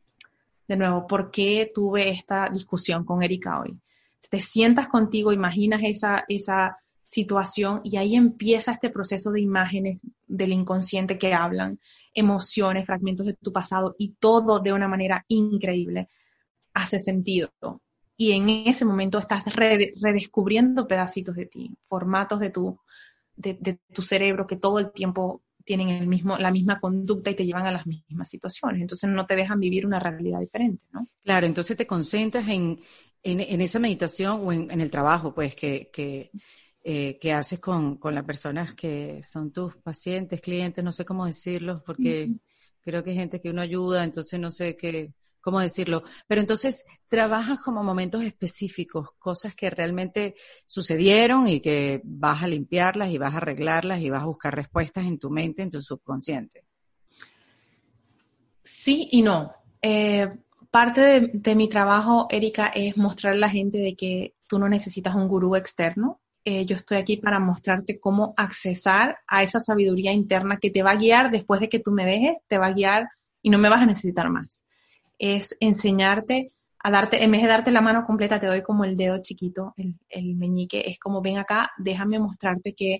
de nuevo, ¿por qué tuve esta discusión con Erika hoy? Te sientas contigo, imaginas esa, esa situación y ahí empieza este proceso de imágenes del inconsciente que hablan, emociones, fragmentos de tu pasado y todo de una manera increíble hace sentido. Y en ese momento estás redescubriendo pedacitos de ti, formatos de tu, de, de tu cerebro que todo el tiempo tienen el mismo, la misma conducta y te llevan a las mismas situaciones. Entonces no te dejan vivir una realidad diferente, ¿no? Claro, entonces te concentras en, en, en esa meditación o en, en el trabajo, pues, que... que... Eh, que haces con, con las personas que son tus pacientes, clientes, no sé cómo decirlos, porque uh-huh. creo que hay gente que uno ayuda, entonces no sé qué, cómo decirlo. Pero entonces trabajas como momentos específicos, cosas que realmente sucedieron y que vas a limpiarlas y vas a arreglarlas y vas a buscar respuestas en tu mente, en tu subconsciente. Sí y no. Eh, parte de, de mi trabajo, Erika, es mostrarle a la gente de que tú no necesitas un gurú externo. Eh, yo estoy aquí para mostrarte cómo accesar a esa sabiduría interna que te va a guiar después de que tú me dejes, te va a guiar y no me vas a necesitar más. Es enseñarte a darte, en vez de darte la mano completa, te doy como el dedo chiquito, el, el meñique, es como ven acá, déjame mostrarte que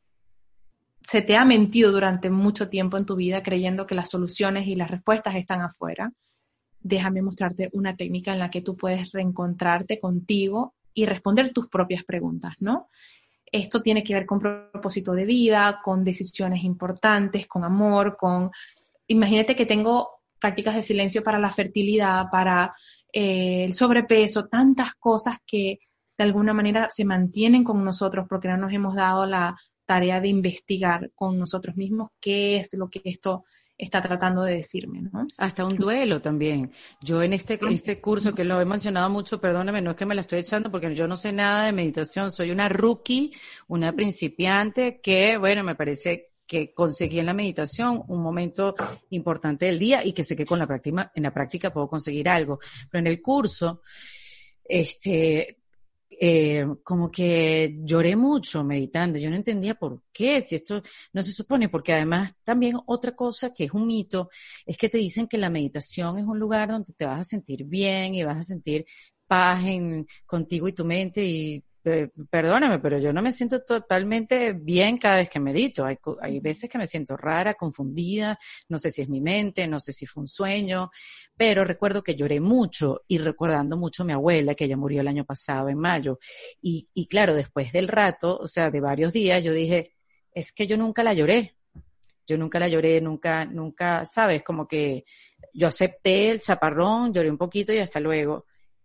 se te ha mentido durante mucho tiempo en tu vida creyendo que las soluciones y las respuestas están afuera. Déjame mostrarte una técnica en la que tú puedes reencontrarte contigo y responder tus propias preguntas, ¿no? Esto tiene que ver con propósito de vida, con decisiones importantes, con amor, con... Imagínate que tengo prácticas de silencio para la fertilidad, para eh, el sobrepeso, tantas cosas que de alguna manera se mantienen con nosotros porque no nos hemos dado la tarea de investigar con nosotros mismos qué es lo que esto está tratando de decirme, ¿no? Hasta un duelo también. Yo en este, este curso, que lo he mencionado mucho, perdóname, no es que me la estoy echando porque yo no sé nada de meditación, soy una rookie, una principiante que, bueno, me parece que conseguí en la meditación un momento importante del día y que sé que con la práctica, en la práctica puedo conseguir algo. Pero en el curso, este... Eh, como que lloré mucho meditando, yo no entendía por qué, si esto no se supone, porque además también otra cosa que es un mito, es que te dicen que la meditación es un lugar donde te vas a sentir bien y vas a sentir paz en, contigo y tu mente y eh, perdóname, pero yo no me siento totalmente bien cada vez que medito, hay, hay veces que me siento rara, confundida, no sé si es mi mente, no sé si fue un sueño, pero recuerdo que lloré mucho y recordando mucho a mi abuela, que ella murió el año pasado en mayo, y, y claro, después del rato, o sea, de varios días, yo dije, es que yo nunca la lloré, yo nunca la lloré, nunca, nunca, sabes, como que yo acepté el chaparrón, lloré un poquito y hasta luego.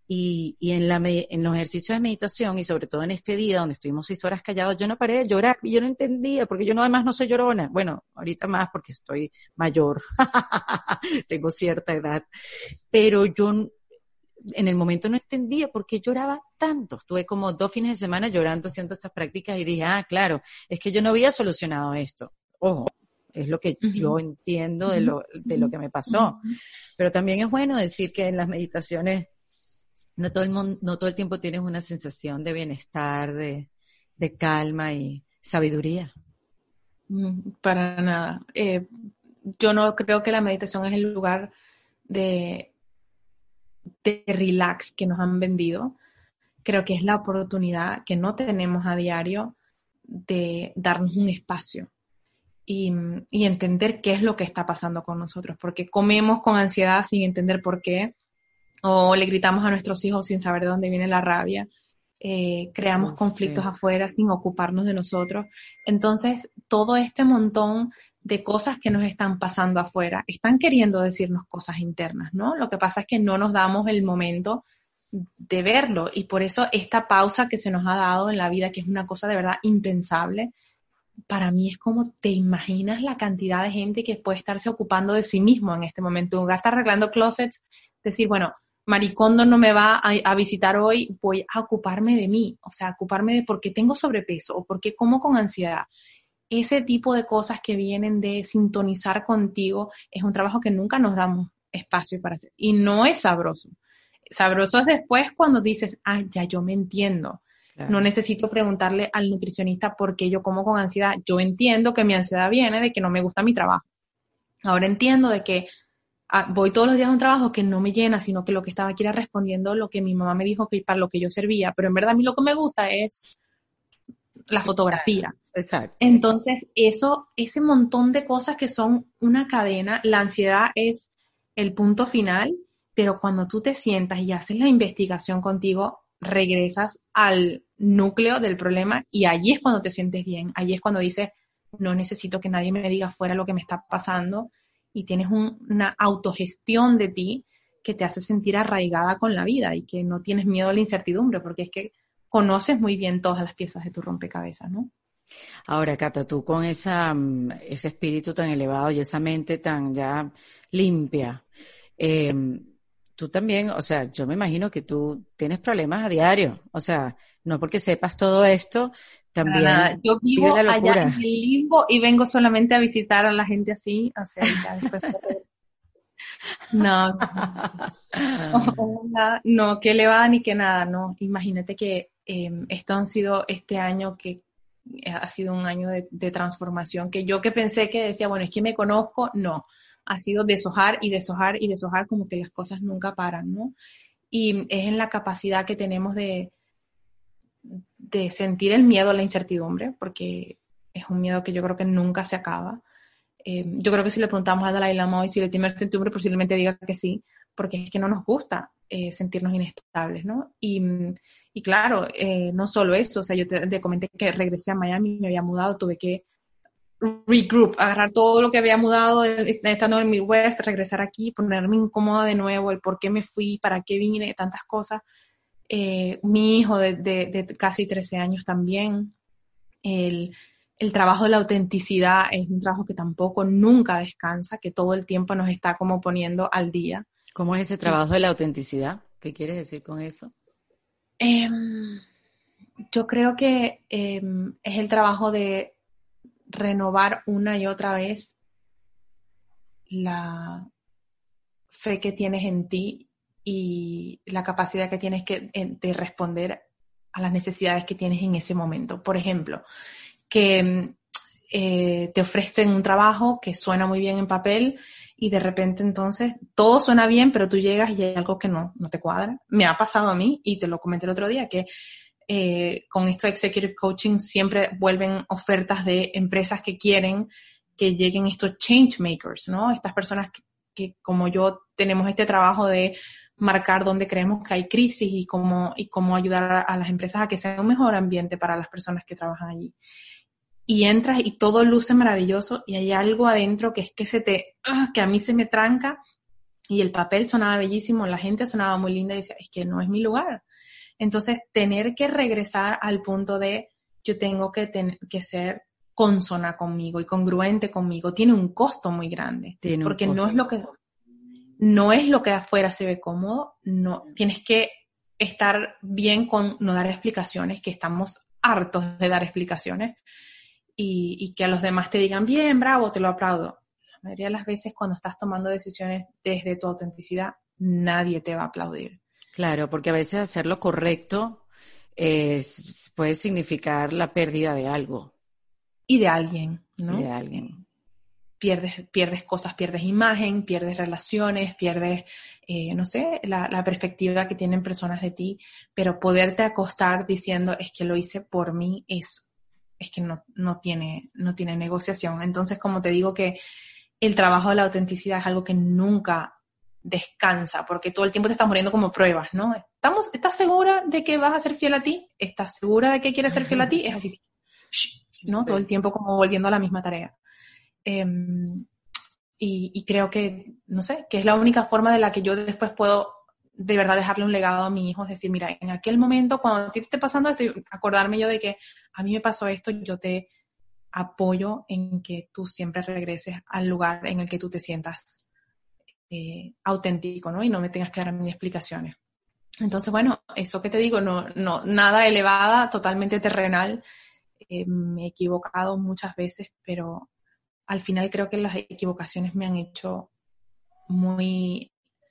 Y, y en, la, en los ejercicios de meditación, y sobre todo en este día donde estuvimos seis horas callados, yo no paré de llorar y yo no entendía, porque yo no, además no soy llorona. Bueno, ahorita más porque estoy mayor, tengo cierta edad, pero yo en el momento no entendía por qué lloraba tanto. Estuve como dos fines de semana llorando haciendo estas prácticas y dije, ah, claro, es que yo no había solucionado esto. Ojo, es lo que uh-huh. yo entiendo de lo, de lo que me pasó. Uh-huh. Pero también es bueno decir que en las meditaciones no todo el mundo, no todo el tiempo tienes una sensación de bienestar, de, de calma y sabiduría. Para nada. Eh, yo no creo que la meditación es el lugar de, de relax que nos han vendido. Creo que es la oportunidad que no tenemos a diario de darnos un espacio y, y entender qué es lo que está pasando con nosotros, porque comemos con ansiedad sin entender por qué, o le gritamos a nuestros hijos sin saber de dónde viene la rabia, eh, creamos oh, conflictos sí. afuera sin ocuparnos de nosotros. Entonces, todo este montón de cosas que nos están pasando afuera están queriendo decirnos cosas internas, ¿no? Lo que pasa es que no nos damos el momento de verlo, y por eso esta pausa que se nos ha dado en la vida, que es una cosa de verdad impensable, para mí es como, ¿te imaginas la cantidad de gente que puede estarse ocupando de sí mismo en este momento? En lugar de estar arreglando closets, decir, bueno, Maricondo no me va a, a visitar hoy, voy a ocuparme de mí, o sea, ocuparme de por qué tengo sobrepeso o por qué como con ansiedad. Ese tipo de cosas que vienen de sintonizar contigo es un trabajo que nunca nos damos espacio para hacer, y no es sabroso. Sabroso es después cuando dices, ah, ya yo me entiendo. Claro. No necesito preguntarle al nutricionista por qué yo como con ansiedad. Yo entiendo que mi ansiedad viene de que no me gusta mi trabajo. Ahora entiendo de que ah, voy todos los días a un trabajo que no me llena, sino que lo que estaba aquí era respondiendo lo que mi mamá me dijo que para lo que yo servía. Pero en verdad a mí lo que me gusta es la fotografía. Exacto. Entonces, eso, ese montón de cosas que son una cadena, la ansiedad es el punto final, pero cuando tú te sientas y haces la investigación contigo, regresas al núcleo del problema y allí es cuando te sientes bien, allí es cuando dices, no necesito que nadie me diga fuera lo que me está pasando, y tienes un, una autogestión de ti que te hace sentir arraigada con la vida y que no tienes miedo a la incertidumbre, porque es que conoces muy bien todas las piezas de tu rompecabezas, ¿no? Ahora, Cata, tú con esa, ese espíritu tan elevado y esa mente tan ya limpia, eh, tú también, o sea, yo me imagino que tú tienes problemas a diario, o sea, no porque sepas todo esto, también nada, yo vivo la allá en el limbo y vengo solamente a visitar a la gente así, o sea, ya después no, no, no, no, que elevada ni que nada, no, imagínate que eh, esto han sido este año que ha sido un año de, de transformación, que yo que pensé que decía, bueno, es que me conozco, no, ha sido deshojar y deshojar y deshojar, como que las cosas nunca paran, ¿no? Y es en la capacidad que tenemos de, de sentir el miedo a la incertidumbre, porque es un miedo que yo creo que nunca se acaba. Eh, yo creo que si le preguntamos al Dalai Lama hoy si le tiene incertidumbre, posiblemente diga que sí, porque es que no nos gusta eh, sentirnos inestables, ¿no? Y, y claro, eh, no solo eso, o sea, yo te, te comenté que regresé a Miami, me había mudado, tuve que regroup, agarrar todo lo que había mudado estando en el Midwest, regresar aquí, ponerme incómoda de nuevo, el por qué me fui, para qué vine, tantas cosas. Eh, mi hijo de, de, de casi trece años también. El, el trabajo de la autenticidad es un trabajo que tampoco nunca descansa, que todo el tiempo nos está como poniendo al día. ¿Cómo es ese trabajo de la autenticidad? ¿Qué quieres decir con eso? Eh, yo creo que eh, es el trabajo de renovar una y otra vez la fe que tienes en ti y la capacidad que tienes que, de responder a las necesidades que tienes en ese momento. Por ejemplo, que eh, te ofrecen un trabajo que suena muy bien en papel y de repente entonces todo suena bien, pero tú llegas y hay algo que no, no te cuadra. Me ha pasado a mí y te lo comenté el otro día, que Eh, con esto de Executive Coaching siempre vuelven ofertas de empresas que quieren que lleguen estos change makers, ¿no? Estas personas que, que como yo tenemos este trabajo de marcar dónde creemos que hay crisis y cómo, y cómo ayudar a, a las empresas a que sea un mejor ambiente para las personas que trabajan allí. Y entras y todo luce maravilloso y hay algo adentro que es que se te, uh, que a mí se me tranca y el papel sonaba bellísimo, la gente sonaba muy linda y decía, es que no es mi lugar. Entonces, tener que regresar al punto de yo tengo que, ten, que ser consona conmigo y congruente conmigo, tiene un costo muy grande. Tiene un porque costo. no es lo que no es lo que de afuera se ve cómodo, no, tienes que estar bien con no dar explicaciones, que estamos hartos de dar explicaciones, y, y que a los demás te digan, bien, bravo, te lo aplaudo. La mayoría de las veces cuando estás tomando decisiones desde tu autenticidad, nadie te va a aplaudir. Claro, porque a veces hacer lo correcto es, puede significar la pérdida de algo. Y de alguien, ¿no? Y de alguien. Pierdes, pierdes cosas, pierdes imagen, pierdes relaciones, pierdes, eh, no sé, la, la perspectiva que tienen personas de ti, pero poderte acostar diciendo, es que lo hice por mí, es, es que no, no tiene, no tiene negociación. Entonces, como te digo que el trabajo de la autenticidad es algo que nunca descansa, porque todo el tiempo te estás muriendo como pruebas, ¿no? ¿Estamos, ¿Estás segura de que vas a ser fiel a ti? ¿Estás segura de que quieres ser fiel a ti? Es así, ¿no? Sí. Todo el tiempo como volviendo a la misma tarea. Eh, y, y creo que, no sé, que es la única forma de la que yo después puedo de verdad dejarle un legado a mi hijo, es decir, mira, en aquel momento cuando a ti te esté pasando esto, acordarme yo de que a mí me pasó esto, yo te apoyo en que tú siempre regreses al lugar en el que tú te sientas eh, auténtico, ¿no? Y no me tengas que dar mis explicaciones. Entonces, bueno, eso que te digo, no, no, nada elevada, totalmente terrenal. Eh, me he equivocado muchas veces, pero al final creo que las equivocaciones me han hecho muy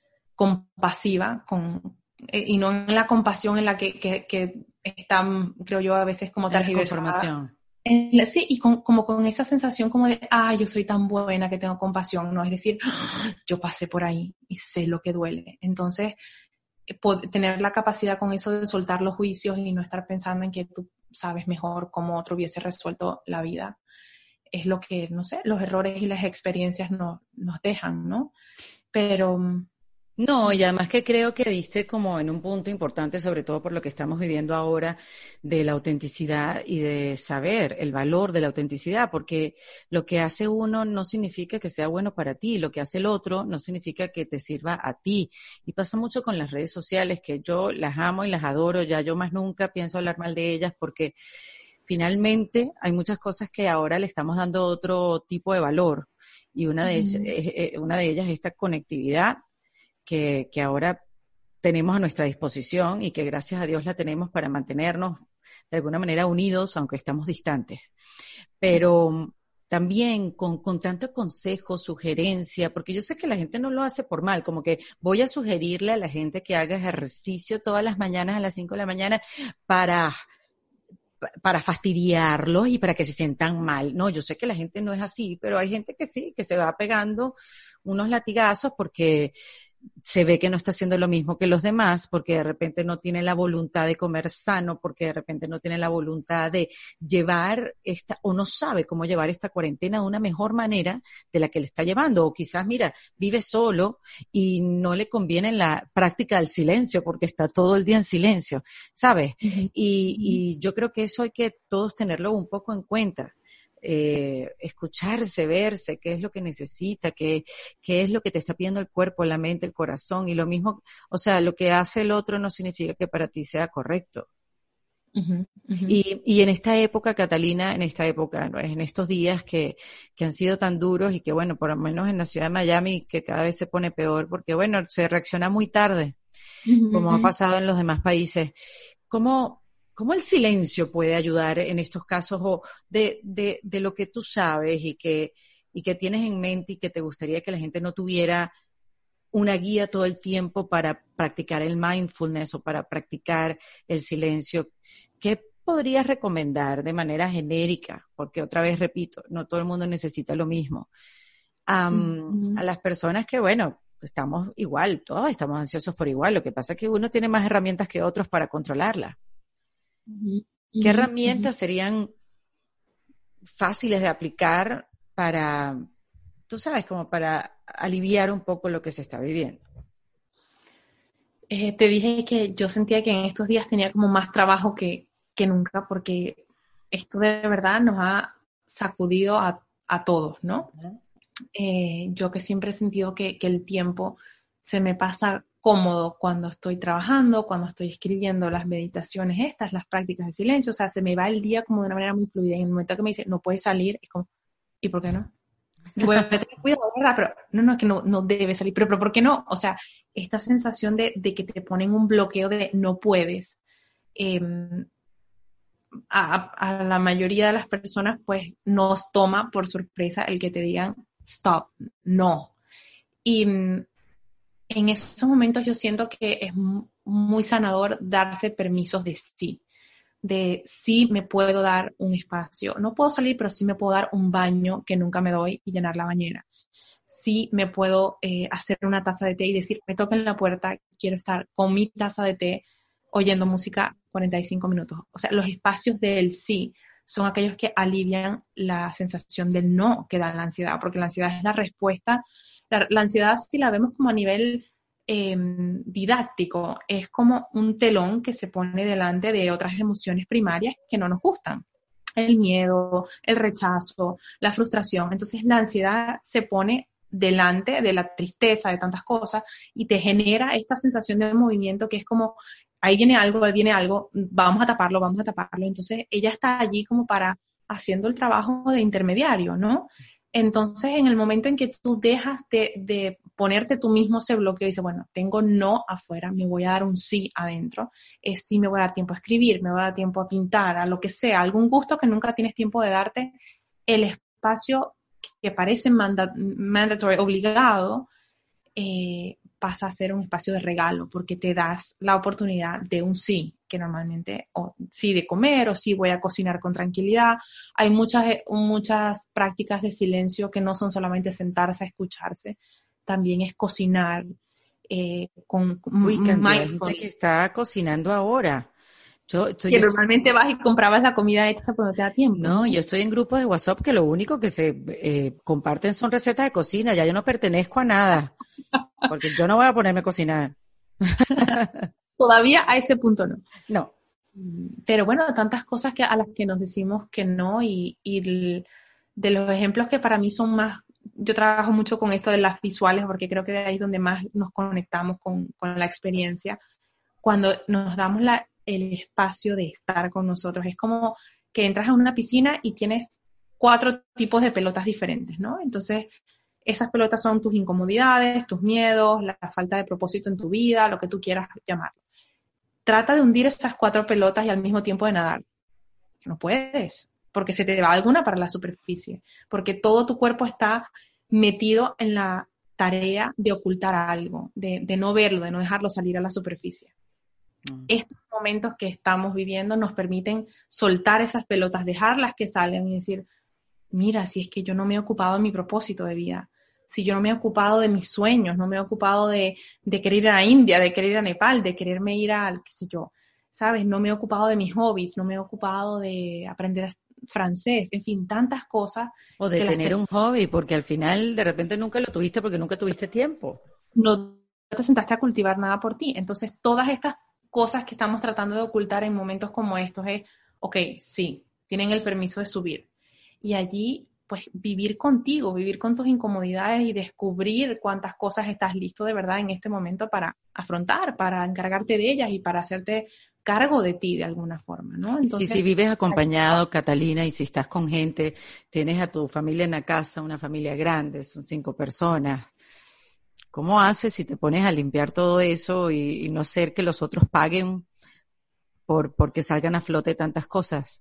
compasiva con, eh, y no en la compasión en la que, que, que están, creo yo, a veces como tergiversada. En, sí, y con, como con esa sensación como de, ah, yo soy tan buena que tengo compasión, ¿no? Es decir, yo pasé por ahí y sé lo que duele. Entonces, eh, pod- tener la capacidad con eso de soltar los juicios y no estar pensando en que tú sabes mejor cómo otro hubiese resuelto la vida, es lo que, no sé, los errores y las experiencias no, nos dejan, ¿no? Pero... No, y además que creo que diste como en un punto importante, sobre todo por lo que estamos viviendo ahora, de la autenticidad y de saber el valor de la autenticidad, porque lo que hace uno no significa que sea bueno para ti, lo que hace el otro no significa que te sirva a ti. Y pasa mucho con las redes sociales, que yo las amo y las adoro, ya yo más nunca pienso hablar mal de ellas porque finalmente hay muchas cosas que ahora le estamos dando otro tipo de valor, y una de, ellas, eh, una de ellas es esta conectividad que, que ahora tenemos a nuestra disposición y que gracias a Dios la tenemos para mantenernos de alguna manera unidos, aunque estamos distantes. Pero también con, con tanto consejo, sugerencia, porque yo sé que la gente no lo hace por mal, como que voy a sugerirle a la gente que haga ejercicio todas las mañanas a las cinco de la mañana para... para fastidiarlos y para que se sientan mal. No, yo sé que la gente no es así, pero hay gente que sí, que se va pegando unos latigazos porque se ve que no está haciendo lo mismo que los demás, porque de repente no tiene la voluntad de comer sano, porque de repente no tiene la voluntad de llevar esta, o no sabe cómo llevar esta cuarentena de una mejor manera de la que le está llevando, o quizás, mira, vive solo y no le conviene la práctica del silencio, porque está todo el día en silencio, ¿sabes? Uh-huh. Y, y yo creo que eso hay que todos tenerlo un poco en cuenta. Eh, escucharse, verse, qué es lo que necesita, qué, qué es lo que te está pidiendo el cuerpo, la mente, el corazón, y lo mismo, o sea, lo que hace el otro no significa que para ti sea correcto. Uh-huh, uh-huh. Y, y en esta época, Catalina, en esta época, ¿no? En estos días que, que han sido tan duros y que, bueno, por lo menos en la ciudad de Miami, que cada vez se pone peor, porque, bueno, se reacciona muy tarde, uh-huh, como uh-huh. ha pasado en los demás países. ¿Cómo, ¿Cómo el silencio puede ayudar en estos casos, o de, de, de lo que tú sabes y que, y que tienes en mente y que te gustaría que la gente no tuviera una guía todo el tiempo para practicar el mindfulness o para practicar el silencio? ¿Qué podrías recomendar de manera genérica? Porque otra vez repito, no todo el mundo necesita lo mismo. Um, uh-huh. A las personas que, bueno, estamos igual, todos estamos ansiosos por igual. Lo que pasa es que uno tiene más herramientas que otros para controlarla. Uh-huh. ¿Qué herramientas uh-huh. serían fáciles de aplicar para, tú sabes, como para aliviar un poco lo que se está viviendo? Eh, te dije que yo sentía que en estos días tenía como más trabajo que, que nunca, porque esto de verdad nos ha sacudido a, a todos, ¿no? Uh-huh. Eh, yo que siempre he sentido que, que el tiempo se me pasa cómodo cuando estoy trabajando, cuando estoy escribiendo las meditaciones estas, las prácticas de silencio, o sea, se me va el día como de una manera muy fluida. Y en el momento que me dice, no puedes salir, es como, ¿y por qué no? Yo voy a tener cuidado, ¿verdad? Pero no, no, es que no, no debe salir. Pero, pero ¿por qué no? O sea, esta sensación de, de que te ponen un bloqueo de no puedes, eh, a, a la mayoría de las personas, pues, nos toma por sorpresa el que te digan, stop, no. Y mm, en esos momentos yo siento que es muy sanador darse permisos de sí. De sí me puedo dar un espacio. No puedo salir, pero sí me puedo dar un baño que nunca me doy y llenar la bañera. Sí me puedo eh, hacer una taza de té y decir, me toquen la puerta, quiero estar con mi taza de té oyendo música cuarenta y cinco minutos. O sea, los espacios del sí son aquellos que alivian la sensación del no que da la ansiedad, porque la ansiedad es la respuesta. La, la ansiedad, si la vemos como a nivel eh, didáctico, es como un telón que se pone delante de otras emociones primarias que no nos gustan. El miedo, el rechazo, la frustración. Entonces la ansiedad se pone delante de la tristeza, de tantas cosas, y te genera esta sensación de movimiento que es como, ahí viene algo, ahí viene algo, vamos a taparlo, vamos a taparlo. Entonces ella está allí como para haciendo el trabajo de intermediario, ¿no? Entonces, en el momento en que tú dejas de, de ponerte tú mismo ese bloqueo y dices, bueno, tengo no afuera, me voy a dar un sí adentro, es sí me voy a dar tiempo a escribir, me voy a dar tiempo a pintar, a lo que sea, algún gusto que nunca tienes tiempo de darte, el espacio que parece manda, mandatory, obligado, eh, pasa a ser un espacio de regalo, porque te das la oportunidad de un sí, que normalmente, o sí de comer, o sí voy a cocinar con tranquilidad. Hay muchas, muchas prácticas de silencio que no son solamente sentarse a escucharse, también es cocinar eh, con Uy, cantidad de gente mindfulness. que está cocinando ahora. Yo, estoy, Que yo estoy- normalmente vas y comprabas la comida hecha cuando te da tiempo, no, ¿no? yo estoy en grupos de WhatsApp que lo único que se eh, comparten son recetas de cocina. Ya yo no pertenezco a nada, porque yo no voy a ponerme a cocinar. Todavía a ese punto no. No. Pero bueno, tantas cosas que a las que nos decimos que no, y, y el, de los ejemplos que para mí son más, yo trabajo mucho con esto de las visuales porque creo que de ahí es donde más nos conectamos con, con la experiencia, cuando nos damos la, el espacio de estar con nosotros. Es como que entras a una piscina y tienes cuatro tipos de pelotas diferentes, ¿no? Entonces, esas pelotas son tus incomodidades, tus miedos, la, la falta de propósito en tu vida, lo que tú quieras llamarlo. Trata de hundir esas cuatro pelotas y al mismo tiempo de nadar. No puedes, porque se te va alguna para la superficie, porque todo tu cuerpo está metido en la tarea de ocultar algo, de, de no verlo, de no dejarlo salir a la superficie. Mm. Estos momentos que estamos viviendo nos permiten soltar esas pelotas, dejarlas que salgan y decir, mira, si es que yo no me he ocupado de mi propósito de vida, si yo no me he ocupado de mis sueños, no me he ocupado de, de querer ir a la India, de querer ir a Nepal, de quererme ir al, qué sé yo, ¿sabes? No me he ocupado de mis hobbies, no me he ocupado de aprender francés, en fin, tantas cosas. O de tener las... un hobby, porque al final de repente nunca lo tuviste porque nunca tuviste tiempo. No te sentaste a cultivar nada por ti. Entonces, todas estas cosas que estamos tratando de ocultar en momentos como estos es, ok, sí, tienen el permiso de subir. Y allí, pues, vivir contigo, vivir con tus incomodidades y descubrir cuántas cosas estás listo de verdad en este momento para afrontar, para encargarte de ellas y para hacerte cargo de ti de alguna forma, ¿no? Entonces, sí, si vives acompañado, Catalina, y si estás con gente, tienes a tu familia en la casa, una familia grande, son cinco personas. ¿Cómo haces si te pones a limpiar todo eso y, y no hacer que los otros paguen por porque salgan a flote tantas cosas?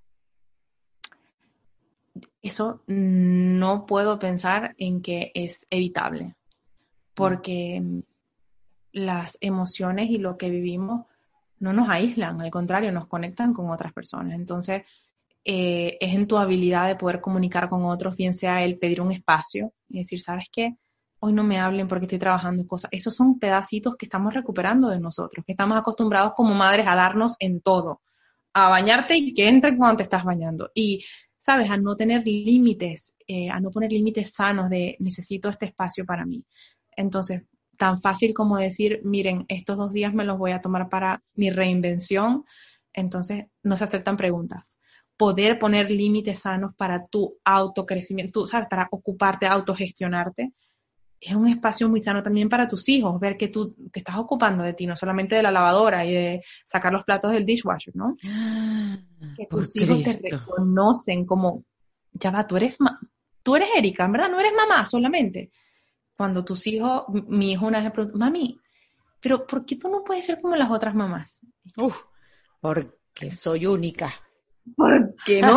Eso no puedo pensar en que es evitable, porque mm. las emociones y lo que vivimos no nos aíslan, al contrario, nos conectan con otras personas. Entonces, eh, es en tu habilidad de poder comunicar con otros, bien sea el pedir un espacio y decir, ¿sabes qué? Hoy no me hablen porque estoy trabajando en cosas. Esos son pedacitos que estamos recuperando de nosotros, que estamos acostumbrados como madres a darnos en todo, a bañarte y que entren cuando te estás bañando. Y, ¿sabes? A no tener límites, eh, a no poner límites sanos de necesito este espacio para mí. Entonces, tan fácil como decir, miren, estos dos días me los voy a tomar para mi reinvención, entonces no se aceptan preguntas. Poder poner límites sanos para tu autocrecimiento, ¿sabes? Para ocuparte, autogestionarte, es un espacio muy sano también para tus hijos, ver que tú te estás ocupando de ti, no solamente de la lavadora y de sacar los platos del dishwasher, ¿no? Que Por tus hijos te Cristo. reconocen como, ya va, tú eres, ma tú eres Erika, en verdad, no eres mamá solamente. Cuando tus hijos, mi hijo una vez me preguntó, mami, pero ¿por qué tú no puedes ser como las otras mamás? Uf, porque soy única. ¿Por qué no?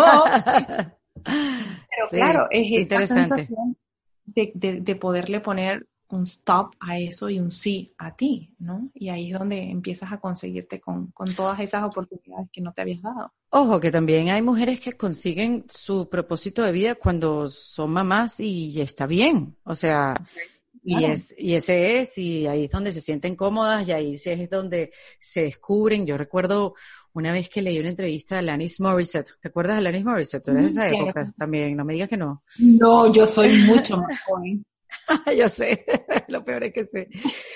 Pero Sí, claro, es esa interesante. sensación de, de, de poderle poner un stop a eso y un sí a ti, ¿no? Y ahí es donde empiezas a conseguirte con, con todas esas oportunidades que no te habías dado. Ojo, que también hay mujeres que consiguen su propósito de vida cuando son mamás y está bien. O sea, y Claro. es, y ese es, y ahí es donde se sienten cómodas, y ahí sí es donde se descubren. Yo recuerdo una vez que leí una entrevista a Alanis Morissette. ¿Te acuerdas de Alanis Morissette? Tú eres de esa Claro. época también, no me digas que no. No, yo soy mucho más joven. Yo sé, lo peor es que sé.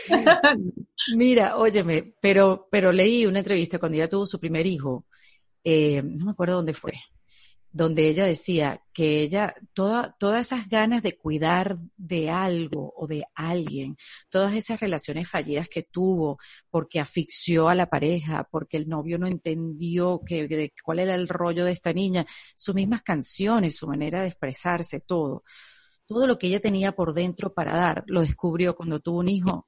Mira, óyeme, pero, pero leí una entrevista cuando ella tuvo su primer hijo, eh, no me acuerdo dónde fue, donde ella decía que ella, toda, todas esas ganas de cuidar de algo o de alguien, todas esas relaciones fallidas que tuvo porque asfixió a la pareja, porque el novio no entendió que, de, cuál era el rollo de esta niña, sus mismas canciones, su manera de expresarse, todo. Todo lo que ella tenía por dentro para dar, lo descubrió cuando tuvo un hijo.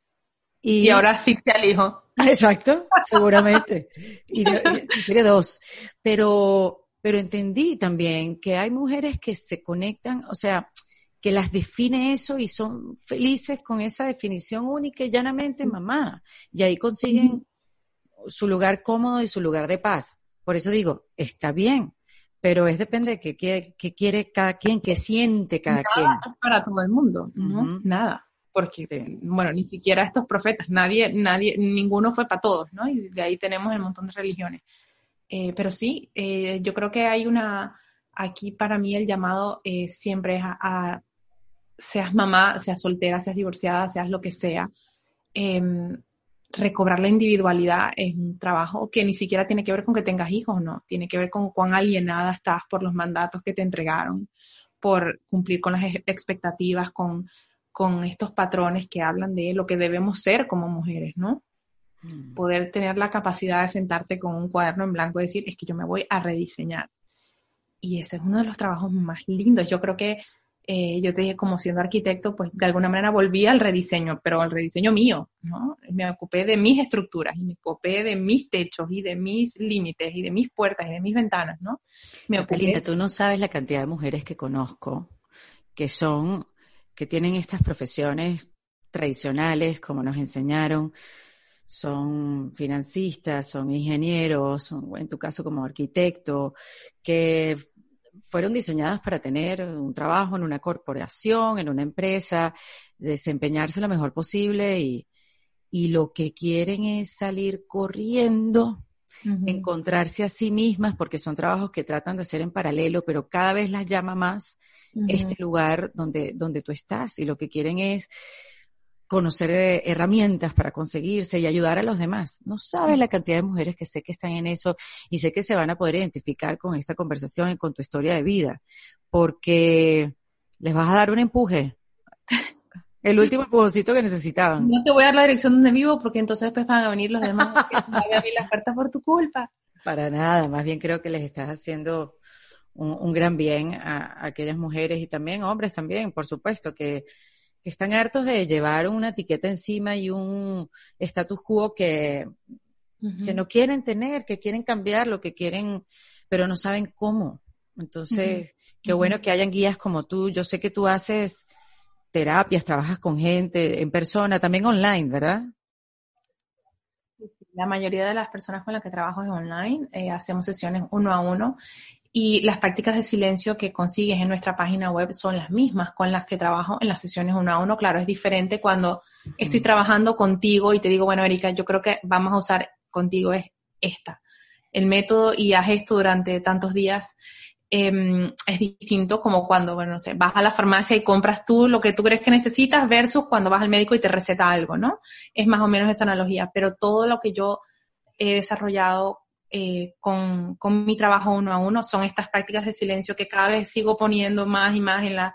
Y, y ahora asfixia al hijo. Exacto, seguramente. Y, y tiene dos. Pero, pero entendí también que hay mujeres que se conectan, o sea, que las define eso y son felices con esa definición única y llanamente mamá. Y ahí consiguen su lugar cómodo y su lugar de paz. Por eso digo, está bien. Pero es depende de qué, qué, qué quiere cada quien, qué siente cada Nada quien. es para todo el mundo, ¿no? Uh-huh. Nada. Porque, Sí. bueno, ni siquiera estos profetas, nadie, nadie, ninguno fue para todos, ¿no? Y de ahí tenemos el montón de religiones. Eh, pero sí, eh, yo creo que hay una, aquí para mí el llamado eh, siempre es a, a, seas mamá, seas soltera, seas divorciada, seas lo que sea, eh, recobrar la individualidad es un trabajo que ni siquiera tiene que ver con que tengas hijos o no, tiene que ver con cuán alienada estás por los mandatos que te entregaron, por cumplir con las expectativas, con, con estos patrones que hablan de lo que debemos ser como mujeres, ¿no? Mm. Poder tener la capacidad de sentarte con un cuaderno en blanco y decir, es que yo me voy a rediseñar. Y ese es uno de los trabajos más lindos. Yo creo que Eh, yo te dije, como siendo arquitecto, pues de alguna manera volví al rediseño, pero al rediseño mío, ¿no? Me ocupé de mis estructuras y me ocupé de mis techos y de mis límites y de mis puertas y de mis ventanas, ¿no? Me Catalina, ocupé... tú no sabes la cantidad de mujeres que conozco que son, que tienen estas profesiones tradicionales, como nos enseñaron, son financistas, son ingenieros, son, en tu caso como arquitecto, que fueron diseñadas para tener un trabajo en una corporación, en una empresa, desempeñarse lo mejor posible y, y lo que quieren es salir corriendo, uh-huh. encontrarse a sí mismas, porque son trabajos que tratan de hacer en paralelo, pero cada vez las llama más uh-huh. este lugar donde, donde tú estás y lo que quieren es conocer eh, herramientas para conseguirse y ayudar a los demás. No sabes la cantidad de mujeres que sé que están en eso y sé que se van a poder identificar con esta conversación y con tu historia de vida, porque les vas a dar un empuje. El último empujoncito que necesitaban. No te voy a dar la dirección donde vivo porque entonces después van a venir los demás que van a abrir las puertas por tu culpa. Para nada, más bien creo que les estás haciendo un, un gran bien a, a aquellas mujeres y también hombres también, por supuesto, que que están hartos de llevar una etiqueta encima y un status quo que, uh-huh. que no quieren tener, que quieren cambiar, lo que quieren, pero no saben cómo. Entonces, uh-huh. qué bueno uh-huh. que hayan guías como tú. Yo sé que tú haces terapias, trabajas con gente en persona, también online, ¿verdad? La mayoría de las personas con las que trabajo es online, eh, hacemos sesiones uno a uno. Y las prácticas de silencio que consigues en nuestra página web son las mismas con las que trabajo en las sesiones uno a uno. Claro, es diferente cuando estoy trabajando contigo y te digo, bueno, Erika, yo creo que vamos a usar contigo es esta. El método y haz esto durante tantos días eh, es distinto como cuando, bueno, no sé, vas a la farmacia y compras tú lo que tú crees que necesitas versus cuando vas al médico y te receta algo, ¿no? Es más o menos esa analogía, pero todo lo que yo he desarrollado Eh, con, con mi trabajo uno a uno son estas prácticas de silencio que cada vez sigo poniendo más y más en la,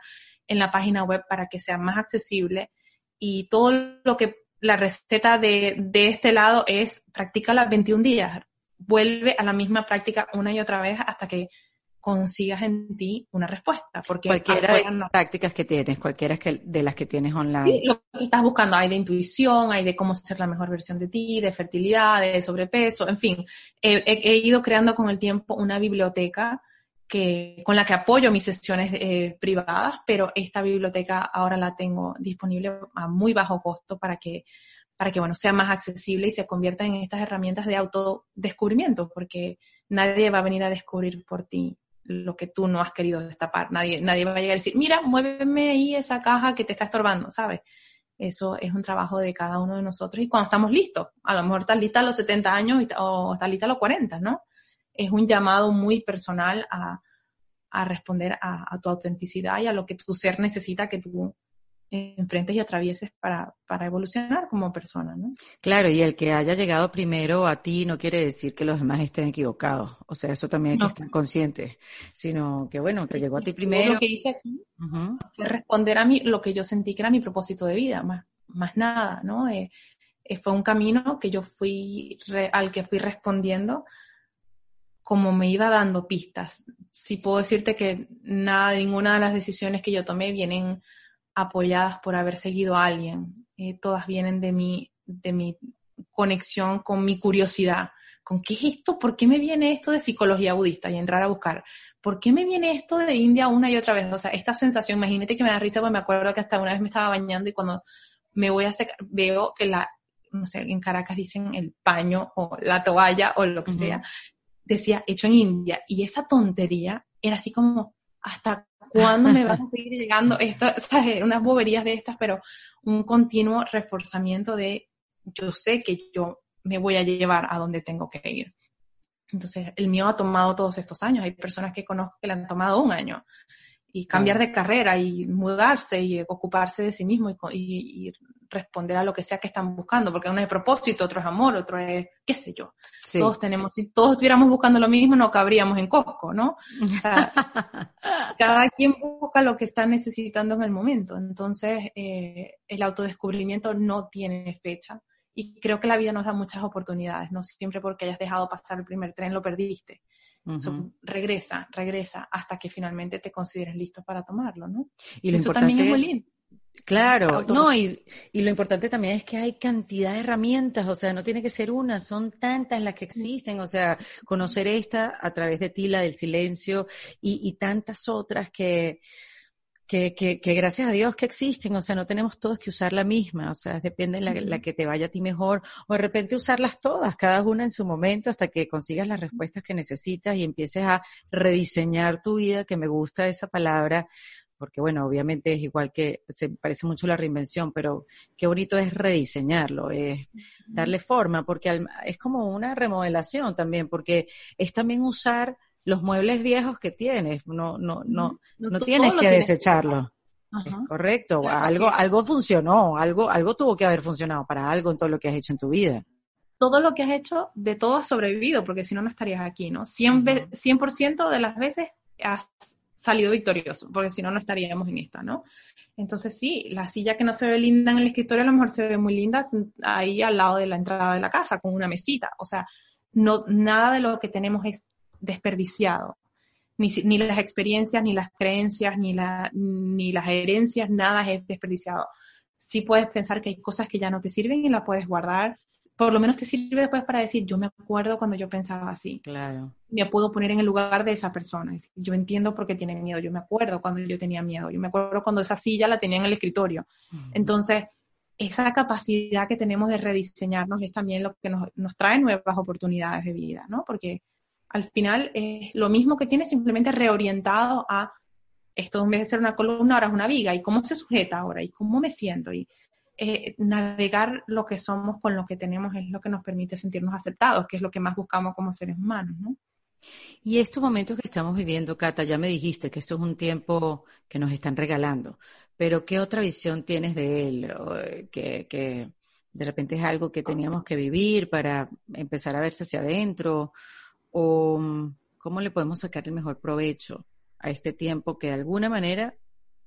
en la página web para que sea más accesible. Y todo lo que la receta de, de este lado es practícala veintiún días. Vuelve a la misma práctica una y otra vez hasta que consigas en ti una respuesta. Porque cualquiera de las no... prácticas que tienes, cualquiera que, de las que tienes online. Sí, lo que estás buscando, hay de intuición, hay de cómo ser la mejor versión de ti, de fertilidad, de sobrepeso, en fin. He, he, he ido creando con el tiempo una biblioteca que, con la que apoyo mis sesiones eh, privadas, pero esta biblioteca ahora la tengo disponible a muy bajo costo para que, para que bueno, sea más accesible y se convierta en estas herramientas de autodescubrimiento, porque nadie va a venir a descubrir por ti lo que tú no has querido destapar. Nadie, nadie va a llegar a decir, mira, muéveme ahí esa caja que te está estorbando, ¿sabes? Eso es un trabajo de cada uno de nosotros y cuando estamos listos, a lo mejor estás lista a los setenta años o estás lista a los cuarenta, ¿no? Es un llamado muy personal a, a responder a, a tu autenticidad y a lo que tu ser necesita que tú enfrentes y atravieses para, para evolucionar como persona, ¿no? Claro, y el que haya llegado primero a ti no quiere decir que los demás estén equivocados. O sea, eso también hay que no. estar conscientes. Sino que, bueno, te llegó a ti primero. Lo que hice aquí uh-huh. fue responder a mí lo que yo sentí que era mi propósito de vida, más, más nada, ¿no? Eh, eh, fue un camino que yo fui, re, al que fui respondiendo como me iba dando pistas. Sí puedo decirte que nada, ninguna de las decisiones que yo tomé vienen apoyadas por haber seguido a alguien. Eh, todas vienen de mi, de mi conexión con mi curiosidad. ¿Con qué es esto? ¿Por qué me viene esto de psicología budista? Y entrar a buscar. ¿Por qué me viene esto de India una y otra vez? O sea, esta sensación, imagínate que me da risa, porque me acuerdo que hasta una vez me estaba bañando y cuando me voy a secar, veo que la, no sé, en Caracas dicen el paño o la toalla o lo que uh-huh. sea, decía hecho en India. Y esa tontería era así como, hasta ¿cuándo me van a seguir llegando esto? O sea, unas boberías de estas, pero un continuo reforzamiento de yo sé que yo me voy a llevar a donde tengo que ir. Entonces, el mío ha tomado todos estos años. Hay personas que conozco que le han tomado un año. Y cambiar de carrera y mudarse y ocuparse de sí mismo y, y, y responder a lo que sea que están buscando. Porque uno es propósito, otro es amor, otro es qué sé yo. Sí, todos tenemos, sí. Si todos estuviéramos buscando lo mismo, no cabríamos en Costco, ¿no? O sea, cada quien busca lo que está necesitando en el momento. Entonces, eh, el autodescubrimiento no tiene fecha. Y creo que la vida nos da muchas oportunidades. No siempre porque hayas dejado pasar el primer tren lo perdiste. Uh-huh. So, regresa, regresa hasta que finalmente te consideres listo para tomarlo, ¿no? Y lo eso importante, también es muy lindo. Claro, no, y, y lo importante también es que hay cantidad de herramientas, o sea, no tiene que ser una, son tantas las que existen, o sea, conocer esta a través de ti, la del silencio, y, y tantas otras que, que, que, que gracias a Dios que existen, o sea, no tenemos todos que usar la misma, o sea, depende de la, la que te vaya a ti mejor, o de repente usarlas todas, cada una en su momento, hasta que consigas las respuestas que necesitas y empieces a rediseñar tu vida, que me gusta esa palabra, porque bueno, obviamente es igual que, se parece mucho a la reinvención, pero qué bonito es rediseñarlo, es darle forma, porque al, es como una remodelación también, porque es también usar los muebles viejos que tienes, no, no, no, no, no tienes que desecharlos. Es correcto, o sea, algo, algo funcionó, algo, algo tuvo que haber funcionado para algo en todo lo que has hecho en tu vida. Todo lo que has hecho, de todo has sobrevivido, porque si no, no estarías aquí, ¿no? cien por ciento de las veces has salido victorioso, porque si no, no estaríamos en esta, ¿no? Entonces sí, la silla que no se ve linda en el escritorio a lo mejor se ve muy linda ahí al lado de la entrada de la casa, con una mesita. O sea, no, nada de lo que tenemos es desperdiciado. Ni, ni las experiencias, ni las creencias, ni, la, ni las herencias, nada es desperdiciado. Sí puedes pensar que hay cosas que ya no te sirven y las puedes guardar. Por lo menos te sirve después para decir, yo me acuerdo cuando yo pensaba así. Claro. Me puedo poner en el lugar de esa persona. Yo entiendo por qué tiene miedo. Yo me acuerdo cuando yo tenía miedo. Yo me acuerdo cuando esa silla la tenía en el escritorio. Uh-huh. Entonces, esa capacidad que tenemos de rediseñarnos es también lo que nos, nos trae nuevas oportunidades de vida, ¿no? Porque al final es lo mismo que tiene, simplemente reorientado a esto en vez de ser una columna, ahora es una viga. ¿Y cómo se sujeta ahora? ¿Y cómo me siento? Y Eh, navegar lo que somos con lo que tenemos es lo que nos permite sentirnos aceptados, que es lo que más buscamos como seres humanos, ¿no? Y estos momentos que estamos viviendo, Cata, ya me dijiste que esto es un tiempo que nos están regalando, pero ¿qué otra visión tienes de él? Que, que de repente es algo que teníamos que vivir para empezar a verse hacia adentro, o ¿cómo le podemos sacar el mejor provecho a este tiempo que de alguna manera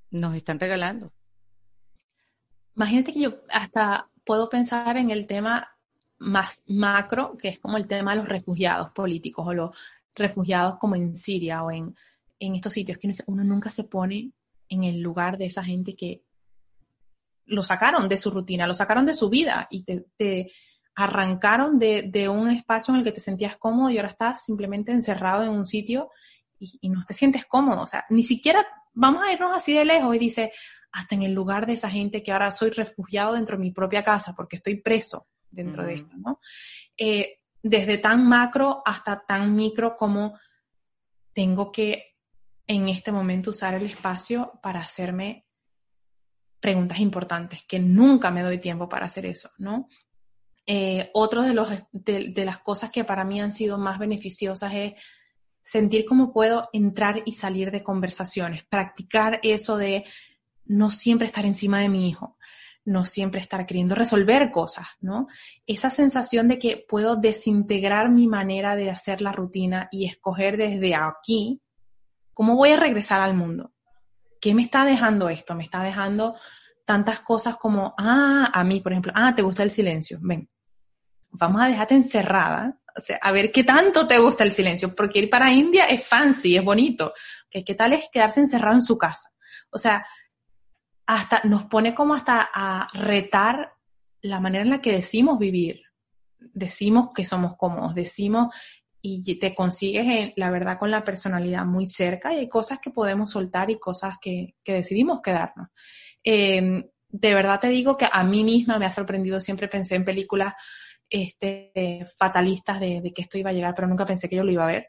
nos están regalando. Imagínate que yo hasta puedo pensar en el tema más macro, que es como el tema de los refugiados políticos o los refugiados como en Siria o en, en estos sitios, que uno nunca se pone en el lugar de esa gente que lo sacaron de su rutina, lo sacaron de su vida y te, te arrancaron de, de un espacio en el que te sentías cómodo y ahora estás simplemente encerrado en un sitio y, y no te sientes cómodo. O sea, ni siquiera vamos a irnos así de lejos y dice, hasta en el lugar de esa gente que ahora soy refugiado dentro de mi propia casa porque estoy preso dentro uh-huh. de esto, ¿no? Eh, desde tan macro hasta tan micro como tengo que en este momento usar el espacio para hacerme preguntas importantes, que nunca me doy tiempo para hacer eso, ¿no? Eh, otro de, los, de, de las cosas que para mí han sido más beneficiosas es sentir cómo puedo entrar y salir de conversaciones, practicar eso de no siempre estar encima de mi hijo, no siempre estar queriendo resolver cosas, ¿no? Esa sensación de que puedo desintegrar mi manera de hacer la rutina y escoger desde aquí cómo voy a regresar al mundo. ¿Qué me está dejando esto? Me está dejando tantas cosas como, ah, a mí, por ejemplo, ah, ¿te gusta el silencio? Ven, vamos a dejarte encerrada, o sea, a ver qué tanto te gusta el silencio, porque ir para India es fancy, es bonito. ¿Qué, qué tal es quedarse encerrado en su casa? O sea, hasta nos pone como hasta a retar la manera en la que decimos vivir. Decimos que somos cómodos, decimos y te consigues, en, la verdad, con la personalidad muy cerca y hay cosas que podemos soltar y cosas que, que decidimos quedarnos. Eh, de verdad te digo que a mí misma me ha sorprendido, siempre pensé en películas este, fatalistas de, de que esto iba a llegar, pero nunca pensé que yo lo iba a ver.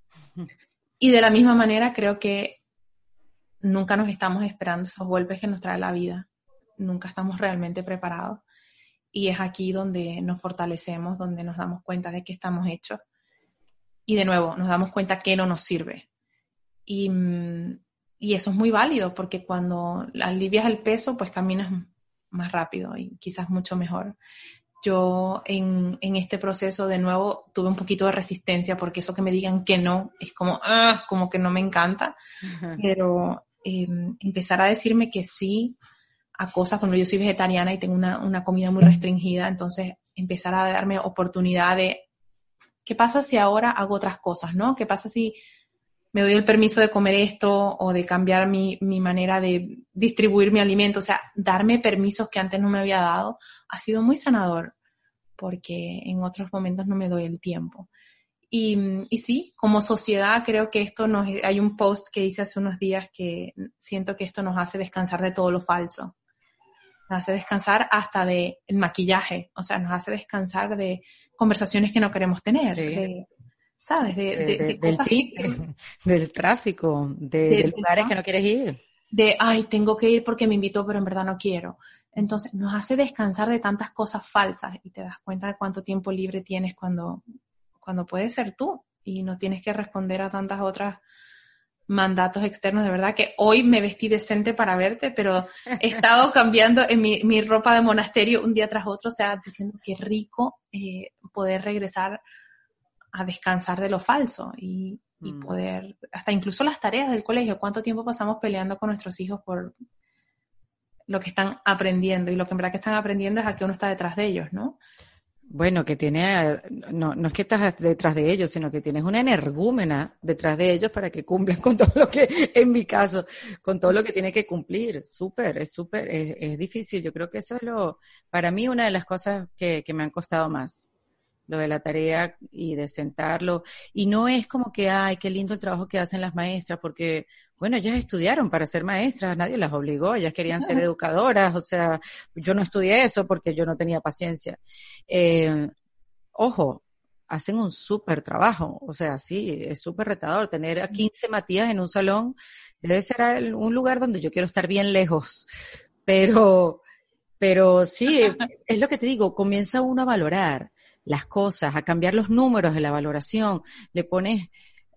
Y de la misma manera creo que nunca nos estamos esperando esos golpes que nos trae la vida. Nunca estamos realmente preparados. Y es aquí donde nos fortalecemos, donde nos damos cuenta de que estamos hechos. Y de nuevo, nos damos cuenta que no nos sirve. Y, y eso es muy válido, porque cuando alivias el peso, pues caminas más rápido y quizás mucho mejor. Yo en, en este proceso, de nuevo, tuve un poquito de resistencia, porque eso que me digan que no, es como, ah, como que no me encanta. Uh-huh. Pero eh, empezar a decirme que sí a cosas, cuando yo soy vegetariana y tengo una, una comida muy restringida, entonces empezar a darme oportunidad de ¿qué pasa si ahora hago otras cosas, no? ¿Qué pasa si me doy el permiso de comer esto o de cambiar mi, mi manera de distribuir mi alimento? O sea, darme permisos que antes no me había dado ha sido muy sanador, porque en otros momentos no me doy el tiempo. Y, y sí, como sociedad creo que esto nos... Hay un post que hice hace unos días que siento que esto nos hace descansar de todo lo falso. Nos hace descansar hasta del maquillaje, o sea, nos hace descansar de conversaciones que no queremos tener, sí. de, ¿sabes? De, de, de, de, de cosas del, que, del tráfico, de, de, de lugares de, que no quieres ir. De, ay, tengo que ir porque me invitó, pero en verdad no quiero. Entonces, nos hace descansar de tantas cosas falsas y te das cuenta de cuánto tiempo libre tienes cuando, cuando puedes ser tú y no tienes que responder a tantas otras mandatos externos. De verdad que hoy me vestí decente para verte, pero he estado cambiando en mi, mi ropa de monasterio un día tras otro, o sea, diciendo qué rico eh, poder regresar a descansar de lo falso y, y mm. poder, hasta incluso las tareas del colegio, cuánto tiempo pasamos peleando con nuestros hijos por lo que están aprendiendo, y lo que en verdad que están aprendiendo es a que uno está detrás de ellos, ¿no? Bueno, que tiene, no, no es que estás detrás de ellos, sino que tienes una energúmena detrás de ellos para que cumplan con todo lo que, en mi caso, con todo lo que tiene que cumplir. Súper, es súper, es, es difícil. Yo creo que eso es lo, para mí, una de las cosas que, que me han costado más. Lo de la tarea y de sentarlo. Y no es como que, ay, qué lindo el trabajo que hacen las maestras, porque, bueno, ellas estudiaron para ser maestras, nadie las obligó, ellas querían ser educadoras, o sea, yo no estudié eso porque yo no tenía paciencia. Eh, ojo, hacen un súper trabajo, o sea, sí, es súper retador. Tener a quince Matías en un salón debe ser un lugar donde yo quiero estar bien lejos, pero, pero sí, es lo que te digo, comienza uno a valorar las cosas, a cambiar los números de la valoración, le pones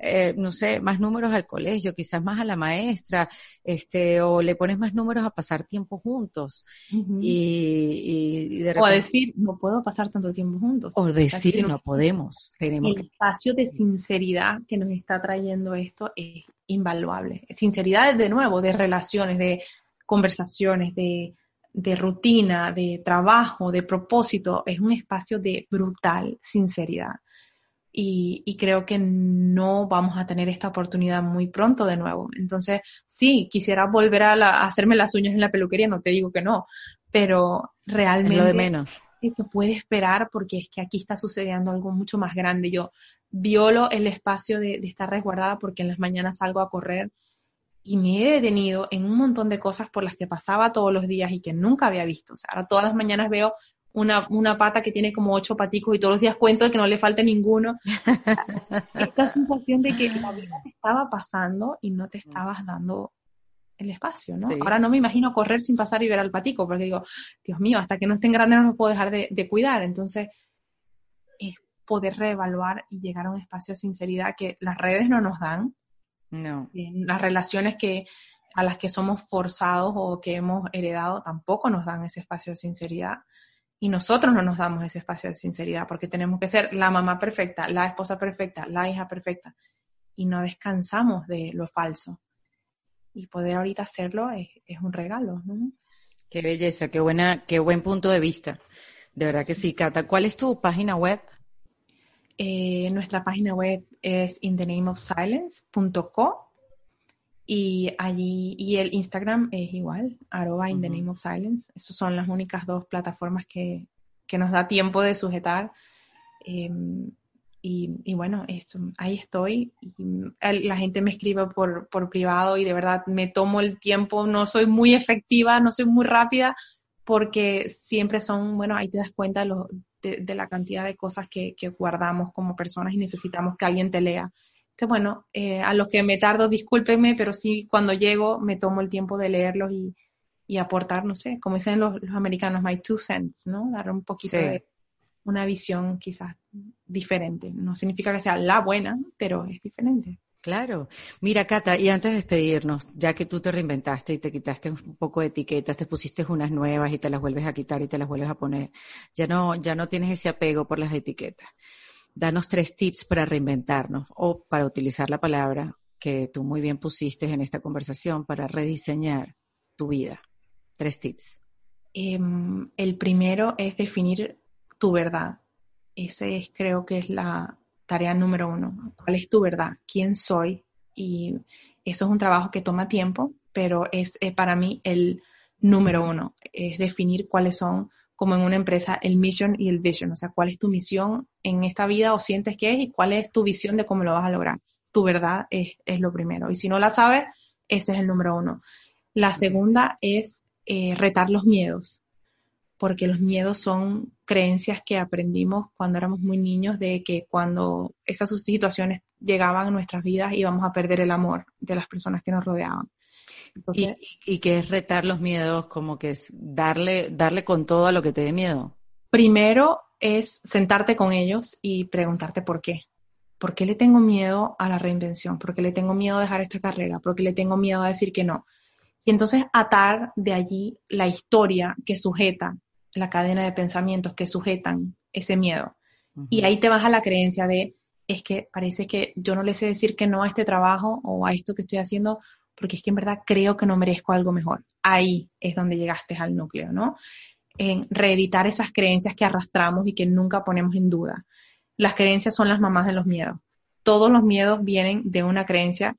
eh, no sé, más números al colegio, quizás más a la maestra, este, o le pones más números a pasar tiempo juntos. Uh-huh. y, y de repente, o a decir, no puedo pasar tanto tiempo juntos. O decir, o sea, no un, podemos. Tenemos el que... espacio de sinceridad que nos está trayendo esto es invaluable. Sinceridad, de nuevo, de relaciones, de conversaciones, de, de rutina, de trabajo, de propósito. Es un espacio de brutal sinceridad. Y, y creo que no vamos a tener esta oportunidad muy pronto de nuevo. Entonces, sí, quisiera volver a, la, a hacerme las uñas en la peluquería, no te digo que no, pero realmente es lo de menos. Se puede esperar porque es que aquí está sucediendo algo mucho más grande. Yo violo el espacio de, de estar resguardada porque en las mañanas salgo a correr y me he detenido en un montón de cosas por las que pasaba todos los días y que nunca había visto. O sea, ahora todas las mañanas veo Una, una pata que tiene como ocho paticos y todos los días cuento de que no le falte ninguno. Esta sensación de que la vida te estaba pasando y no te estabas dando el espacio, ¿no? Sí. Ahora no me imagino correr sin pasar y ver al patico, porque digo, Dios mío, hasta que no estén grandes no los puedo dejar de, de cuidar. Entonces, es poder reevaluar y llegar a un espacio de sinceridad que las redes no nos dan. No. Las relaciones que a las que somos forzados o que hemos heredado tampoco nos dan ese espacio de sinceridad. Y nosotros no nos damos ese espacio de sinceridad porque tenemos que ser la mamá perfecta, la esposa perfecta, la hija perfecta. Y no descansamos de lo falso. Y poder ahorita hacerlo es, es un regalo, ¿no? Qué belleza, qué buena, qué buen punto de vista. De verdad que sí, Cata. ¿Cuál es tu página web? Eh, nuestra página web es in the name of silence punto co y allí, y el Instagram es igual, arroba in the name of silence. Esas son las únicas dos plataformas que, que nos da tiempo de sujetar. Eh, y, y bueno, eso, ahí estoy. Y la gente me escribe por, por privado y de verdad me tomo el tiempo. No soy muy efectiva, no soy muy rápida, porque siempre son, bueno, ahí te das cuenta de, lo, de, de la cantidad de cosas que, que guardamos como personas y necesitamos que alguien te lea. Entonces, bueno, eh, a los que me tardo, discúlpenme, pero sí, cuando llego me tomo el tiempo de leerlos y, y aportar, no sé, como dicen los, los americanos, my two cents, ¿no? Dar un poquito sí. de una visión quizás diferente. No significa que sea la buena, pero es diferente. Claro. Mira, Cata, y antes de despedirnos, ya que tú te reinventaste y te quitaste un poco de etiquetas, te pusiste unas nuevas y te las vuelves a quitar y te las vuelves a poner, ya no, ya no tienes ese apego por las etiquetas. Danos tres tips para reinventarnos o para utilizar la palabra que tú muy bien pusiste en esta conversación para rediseñar tu vida. Tres tips. Eh, el primero es definir tu verdad. Ese es, creo que es la tarea número uno. ¿Cuál es tu verdad? ¿Quién soy? Y eso es un trabajo que toma tiempo, pero es, es para mí el número uno. Es definir cuáles son, como en una empresa, el mission y el vision. O sea, cuál es tu misión en esta vida o sientes que es y cuál es tu visión de cómo lo vas a lograr. Tu verdad es, es lo primero. Y si no la sabes, ese es el número uno. La segunda es eh, retar los miedos. Porque los miedos son creencias que aprendimos cuando éramos muy niños de que cuando esas situaciones llegaban a nuestras vidas íbamos a perder el amor de las personas que nos rodeaban. Entonces, ¿Y, y, y qué es retar los miedos? Como que es darle, darle con todo a lo que te dé miedo. Primero es sentarte con ellos y preguntarte por qué. ¿Por qué le tengo miedo a la reinvención? ¿Por qué le tengo miedo a dejar esta carrera? ¿Por qué le tengo miedo a decir que no? Y entonces atar de allí la historia que sujeta la cadena de pensamientos que sujetan ese miedo. Uh-huh. Y ahí te vas a la creencia de, es que parece que yo no le sé decir que no a este trabajo o a esto que estoy haciendo, porque es que en verdad creo que no merezco algo mejor. Ahí es donde llegaste al núcleo, ¿no? En reeditar esas creencias que arrastramos y que nunca ponemos en duda. Las creencias son las mamás de los miedos. Todos los miedos vienen de una creencia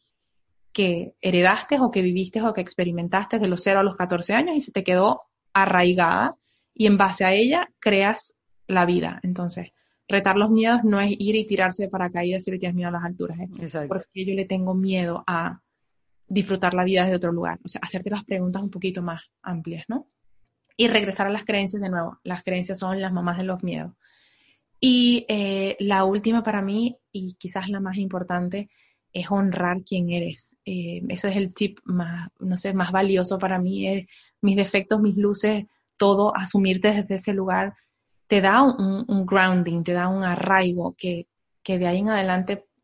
que heredaste o que viviste o que experimentaste de los cero a los catorce años y se te quedó arraigada. Y en base a ella creas la vida. Entonces, retar los miedos no es ir y tirarse de paracaídas si le tienes miedo a las alturas. ¿eh? Exacto. Porque yo le tengo miedo a disfrutar la vida desde otro lugar. O sea, hacerte las preguntas un poquito más amplias, ¿no? Y regresar a las creencias de nuevo. Las creencias son las mamás de los miedos. Y eh, la última para mí, y quizás la más importante, es honrar quién eres. Eh, ese es el tip más, no sé, más valioso para mí. Es mis defectos, mis luces, todo, asumirte desde ese lugar, te da un, un grounding, te da un arraigo que, que de ahí en adelante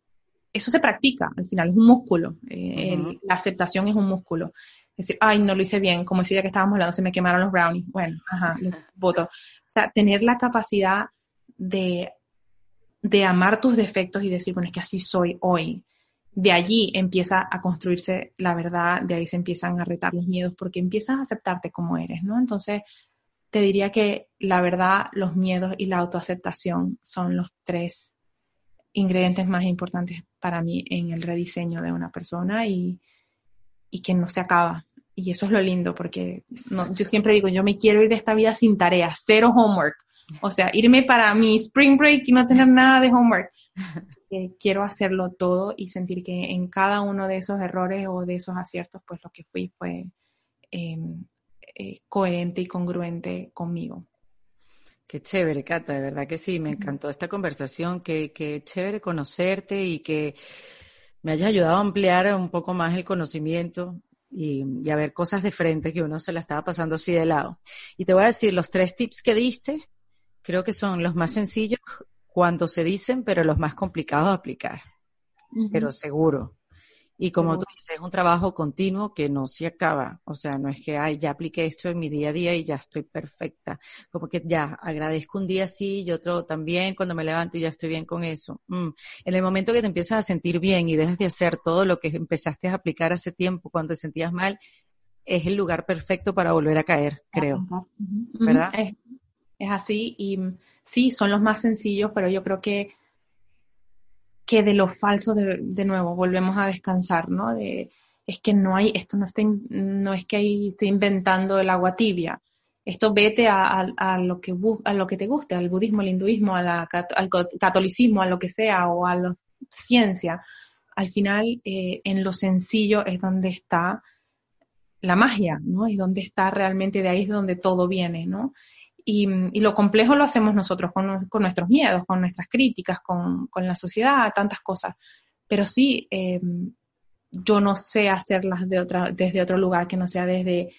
eso se practica, al final es un músculo, eh, Uh-huh. el, la aceptación es un músculo. Es decir, ay, no lo hice bien, como ese día que estábamos hablando, se me quemaron los brownies, bueno, ajá, los voto. O sea, tener la capacidad de, de amar tus defectos y decir, bueno, es que así soy hoy. De allí empieza a construirse la verdad, de ahí se empiezan a retar los miedos, porque empiezas a aceptarte como eres, ¿no? Entonces, te diría que la verdad, los miedos y la autoaceptación son los tres ingredientes más importantes para mí en el rediseño de una persona y, y que no se acaba. Y eso es lo lindo, porque no, yo siempre digo, yo me quiero ir de esta vida sin tareas, cero homework. O sea, irme para mi spring break y no tener nada de homework. Eh, quiero hacerlo todo y sentir que en cada uno de esos errores o de esos aciertos, pues lo que fui fue eh, eh, coherente y congruente conmigo. Qué chévere, Cata, de verdad que sí, me encantó esta conversación, qué, qué chévere conocerte y que me hayas ayudado a ampliar un poco más el conocimiento y, y a ver cosas de frente que uno se la estaba pasando así de lado. Y te voy a decir, los tres tips que diste, creo que son los más sencillos cuando se dicen, pero los más complicados de aplicar, uh-huh. Pero seguro. Y como seguro. Tú dices, es un trabajo continuo que no se acaba. O sea, no es que, ay, ya apliqué esto en mi día a día y ya estoy perfecta. Como que ya agradezco un día sí y otro también cuando me levanto y ya estoy bien con eso. Mm. En el momento que te empiezas a sentir bien y dejas de hacer todo lo que empezaste a aplicar hace tiempo cuando te sentías mal, es el lugar perfecto para volver a caer, creo. Uh-huh. ¿Verdad? Es, es así y sí, son los más sencillos, pero yo creo que que de lo falso de, de nuevo volvemos a descansar, ¿no? De, es que no hay, esto no está, no es que ahí esté inventando el agua tibia. Esto vete a, a, a lo que a lo que te guste, al budismo, al hinduismo, a la, al catolicismo, a lo que sea, o a la ciencia. Al final, eh, en lo sencillo es donde está la magia, ¿no? Es donde está realmente, de ahí es donde todo viene, ¿no? Y, y lo complejo lo hacemos nosotros con, con nuestros miedos, con nuestras críticas, con, con la sociedad, tantas cosas. Pero sí, eh, yo no sé hacerlas de otra, desde otro lugar que no sea desde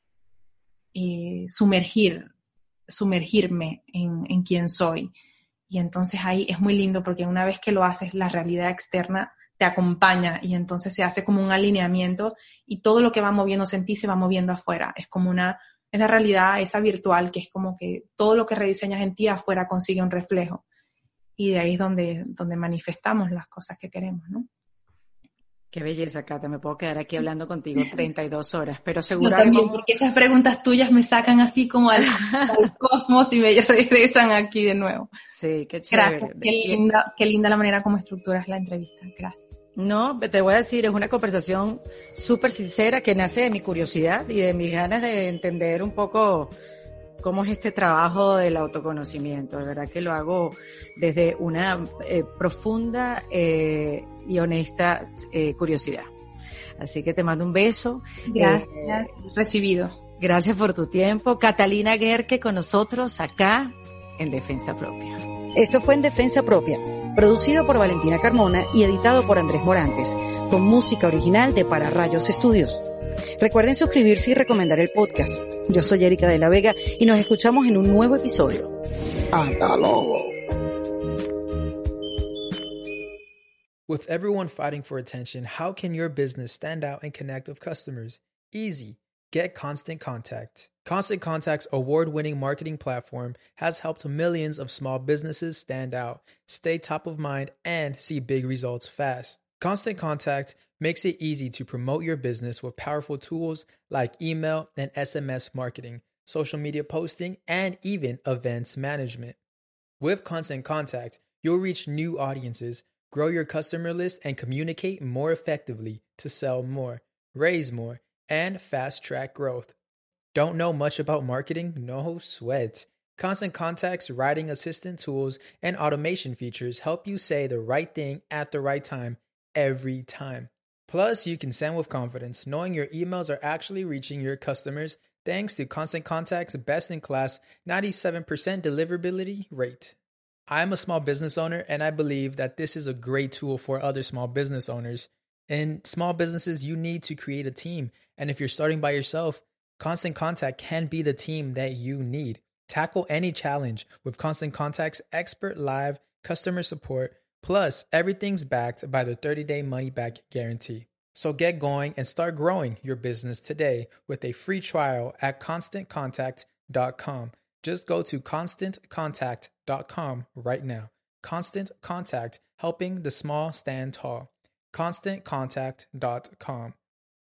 eh, sumergir, sumergirme en, en quién soy. Y entonces ahí es muy lindo porque una vez que lo haces, la realidad externa te acompaña y entonces se hace como un alineamiento y todo lo que va moviéndose en ti se va moviendo afuera. Es como una... Es la realidad esa virtual que es como que todo lo que rediseñas en ti afuera consigue un reflejo. Y de ahí es donde, donde manifestamos las cosas que queremos, ¿no? Qué belleza, Cata. Me puedo quedar aquí hablando contigo treinta y dos horas, pero seguro... Yo también, porque esas preguntas tuyas me sacan así como al, al cosmos y me regresan aquí de nuevo. Sí, qué chévere. Gracias. Qué linda, qué linda la manera como estructuras la entrevista. Gracias. No, te voy a decir, es una conversación súper sincera que nace de mi curiosidad y de mis ganas de entender un poco cómo es este trabajo del autoconocimiento. De verdad que lo hago desde una eh, profunda eh, y honesta eh, curiosidad. Así que te mando un beso. Gracias, eh, recibido. Gracias por tu tiempo. Catalina Guerque con nosotros acá en Defensa Propia. Esto fue En Defensa Propia, producido por Valentina Carmona y editado por Andrés Morantes, con música original de Para Rayos Estudios. Recuerden suscribirse y recomendar el podcast. Yo soy Erika de la Vega y nos escuchamos en un nuevo episodio. ¡Hasta luego! With everyone fighting for attention, how can your business stand out and connect with customers? Easy. Get Constant Contact. Constant Contact's award-winning marketing platform has helped millions of small businesses stand out, stay top of mind, and see big results fast. Constant Contact makes it easy to promote your business with powerful tools like email and S M S marketing, social media posting, and even events management. With Constant Contact, you'll reach new audiences, grow your customer list, and communicate more effectively to sell more, raise more, and fast-track growth. Don't know much about marketing? No sweat. Constant Contact's writing assistant tools and automation features help you say the right thing at the right time, every time. Plus, you can send with confidence, knowing your emails are actually reaching your customers thanks to Constant Contact's best-in-class ninety-seven percent deliverability rate. I'm a small business owner, and I believe that this is a great tool for other small business owners. In small businesses, you need to create a team. And if you're starting by yourself, Constant Contact can be the team that you need. Tackle any challenge with Constant Contact's expert live customer support Plus, everything's backed by the thirty-day money-back guarantee. So get going and start growing your business today with a free trial at constant contact dot com. Just go to constant contact dot com right now. Constant Contact, helping the small stand tall. constant contact dot com.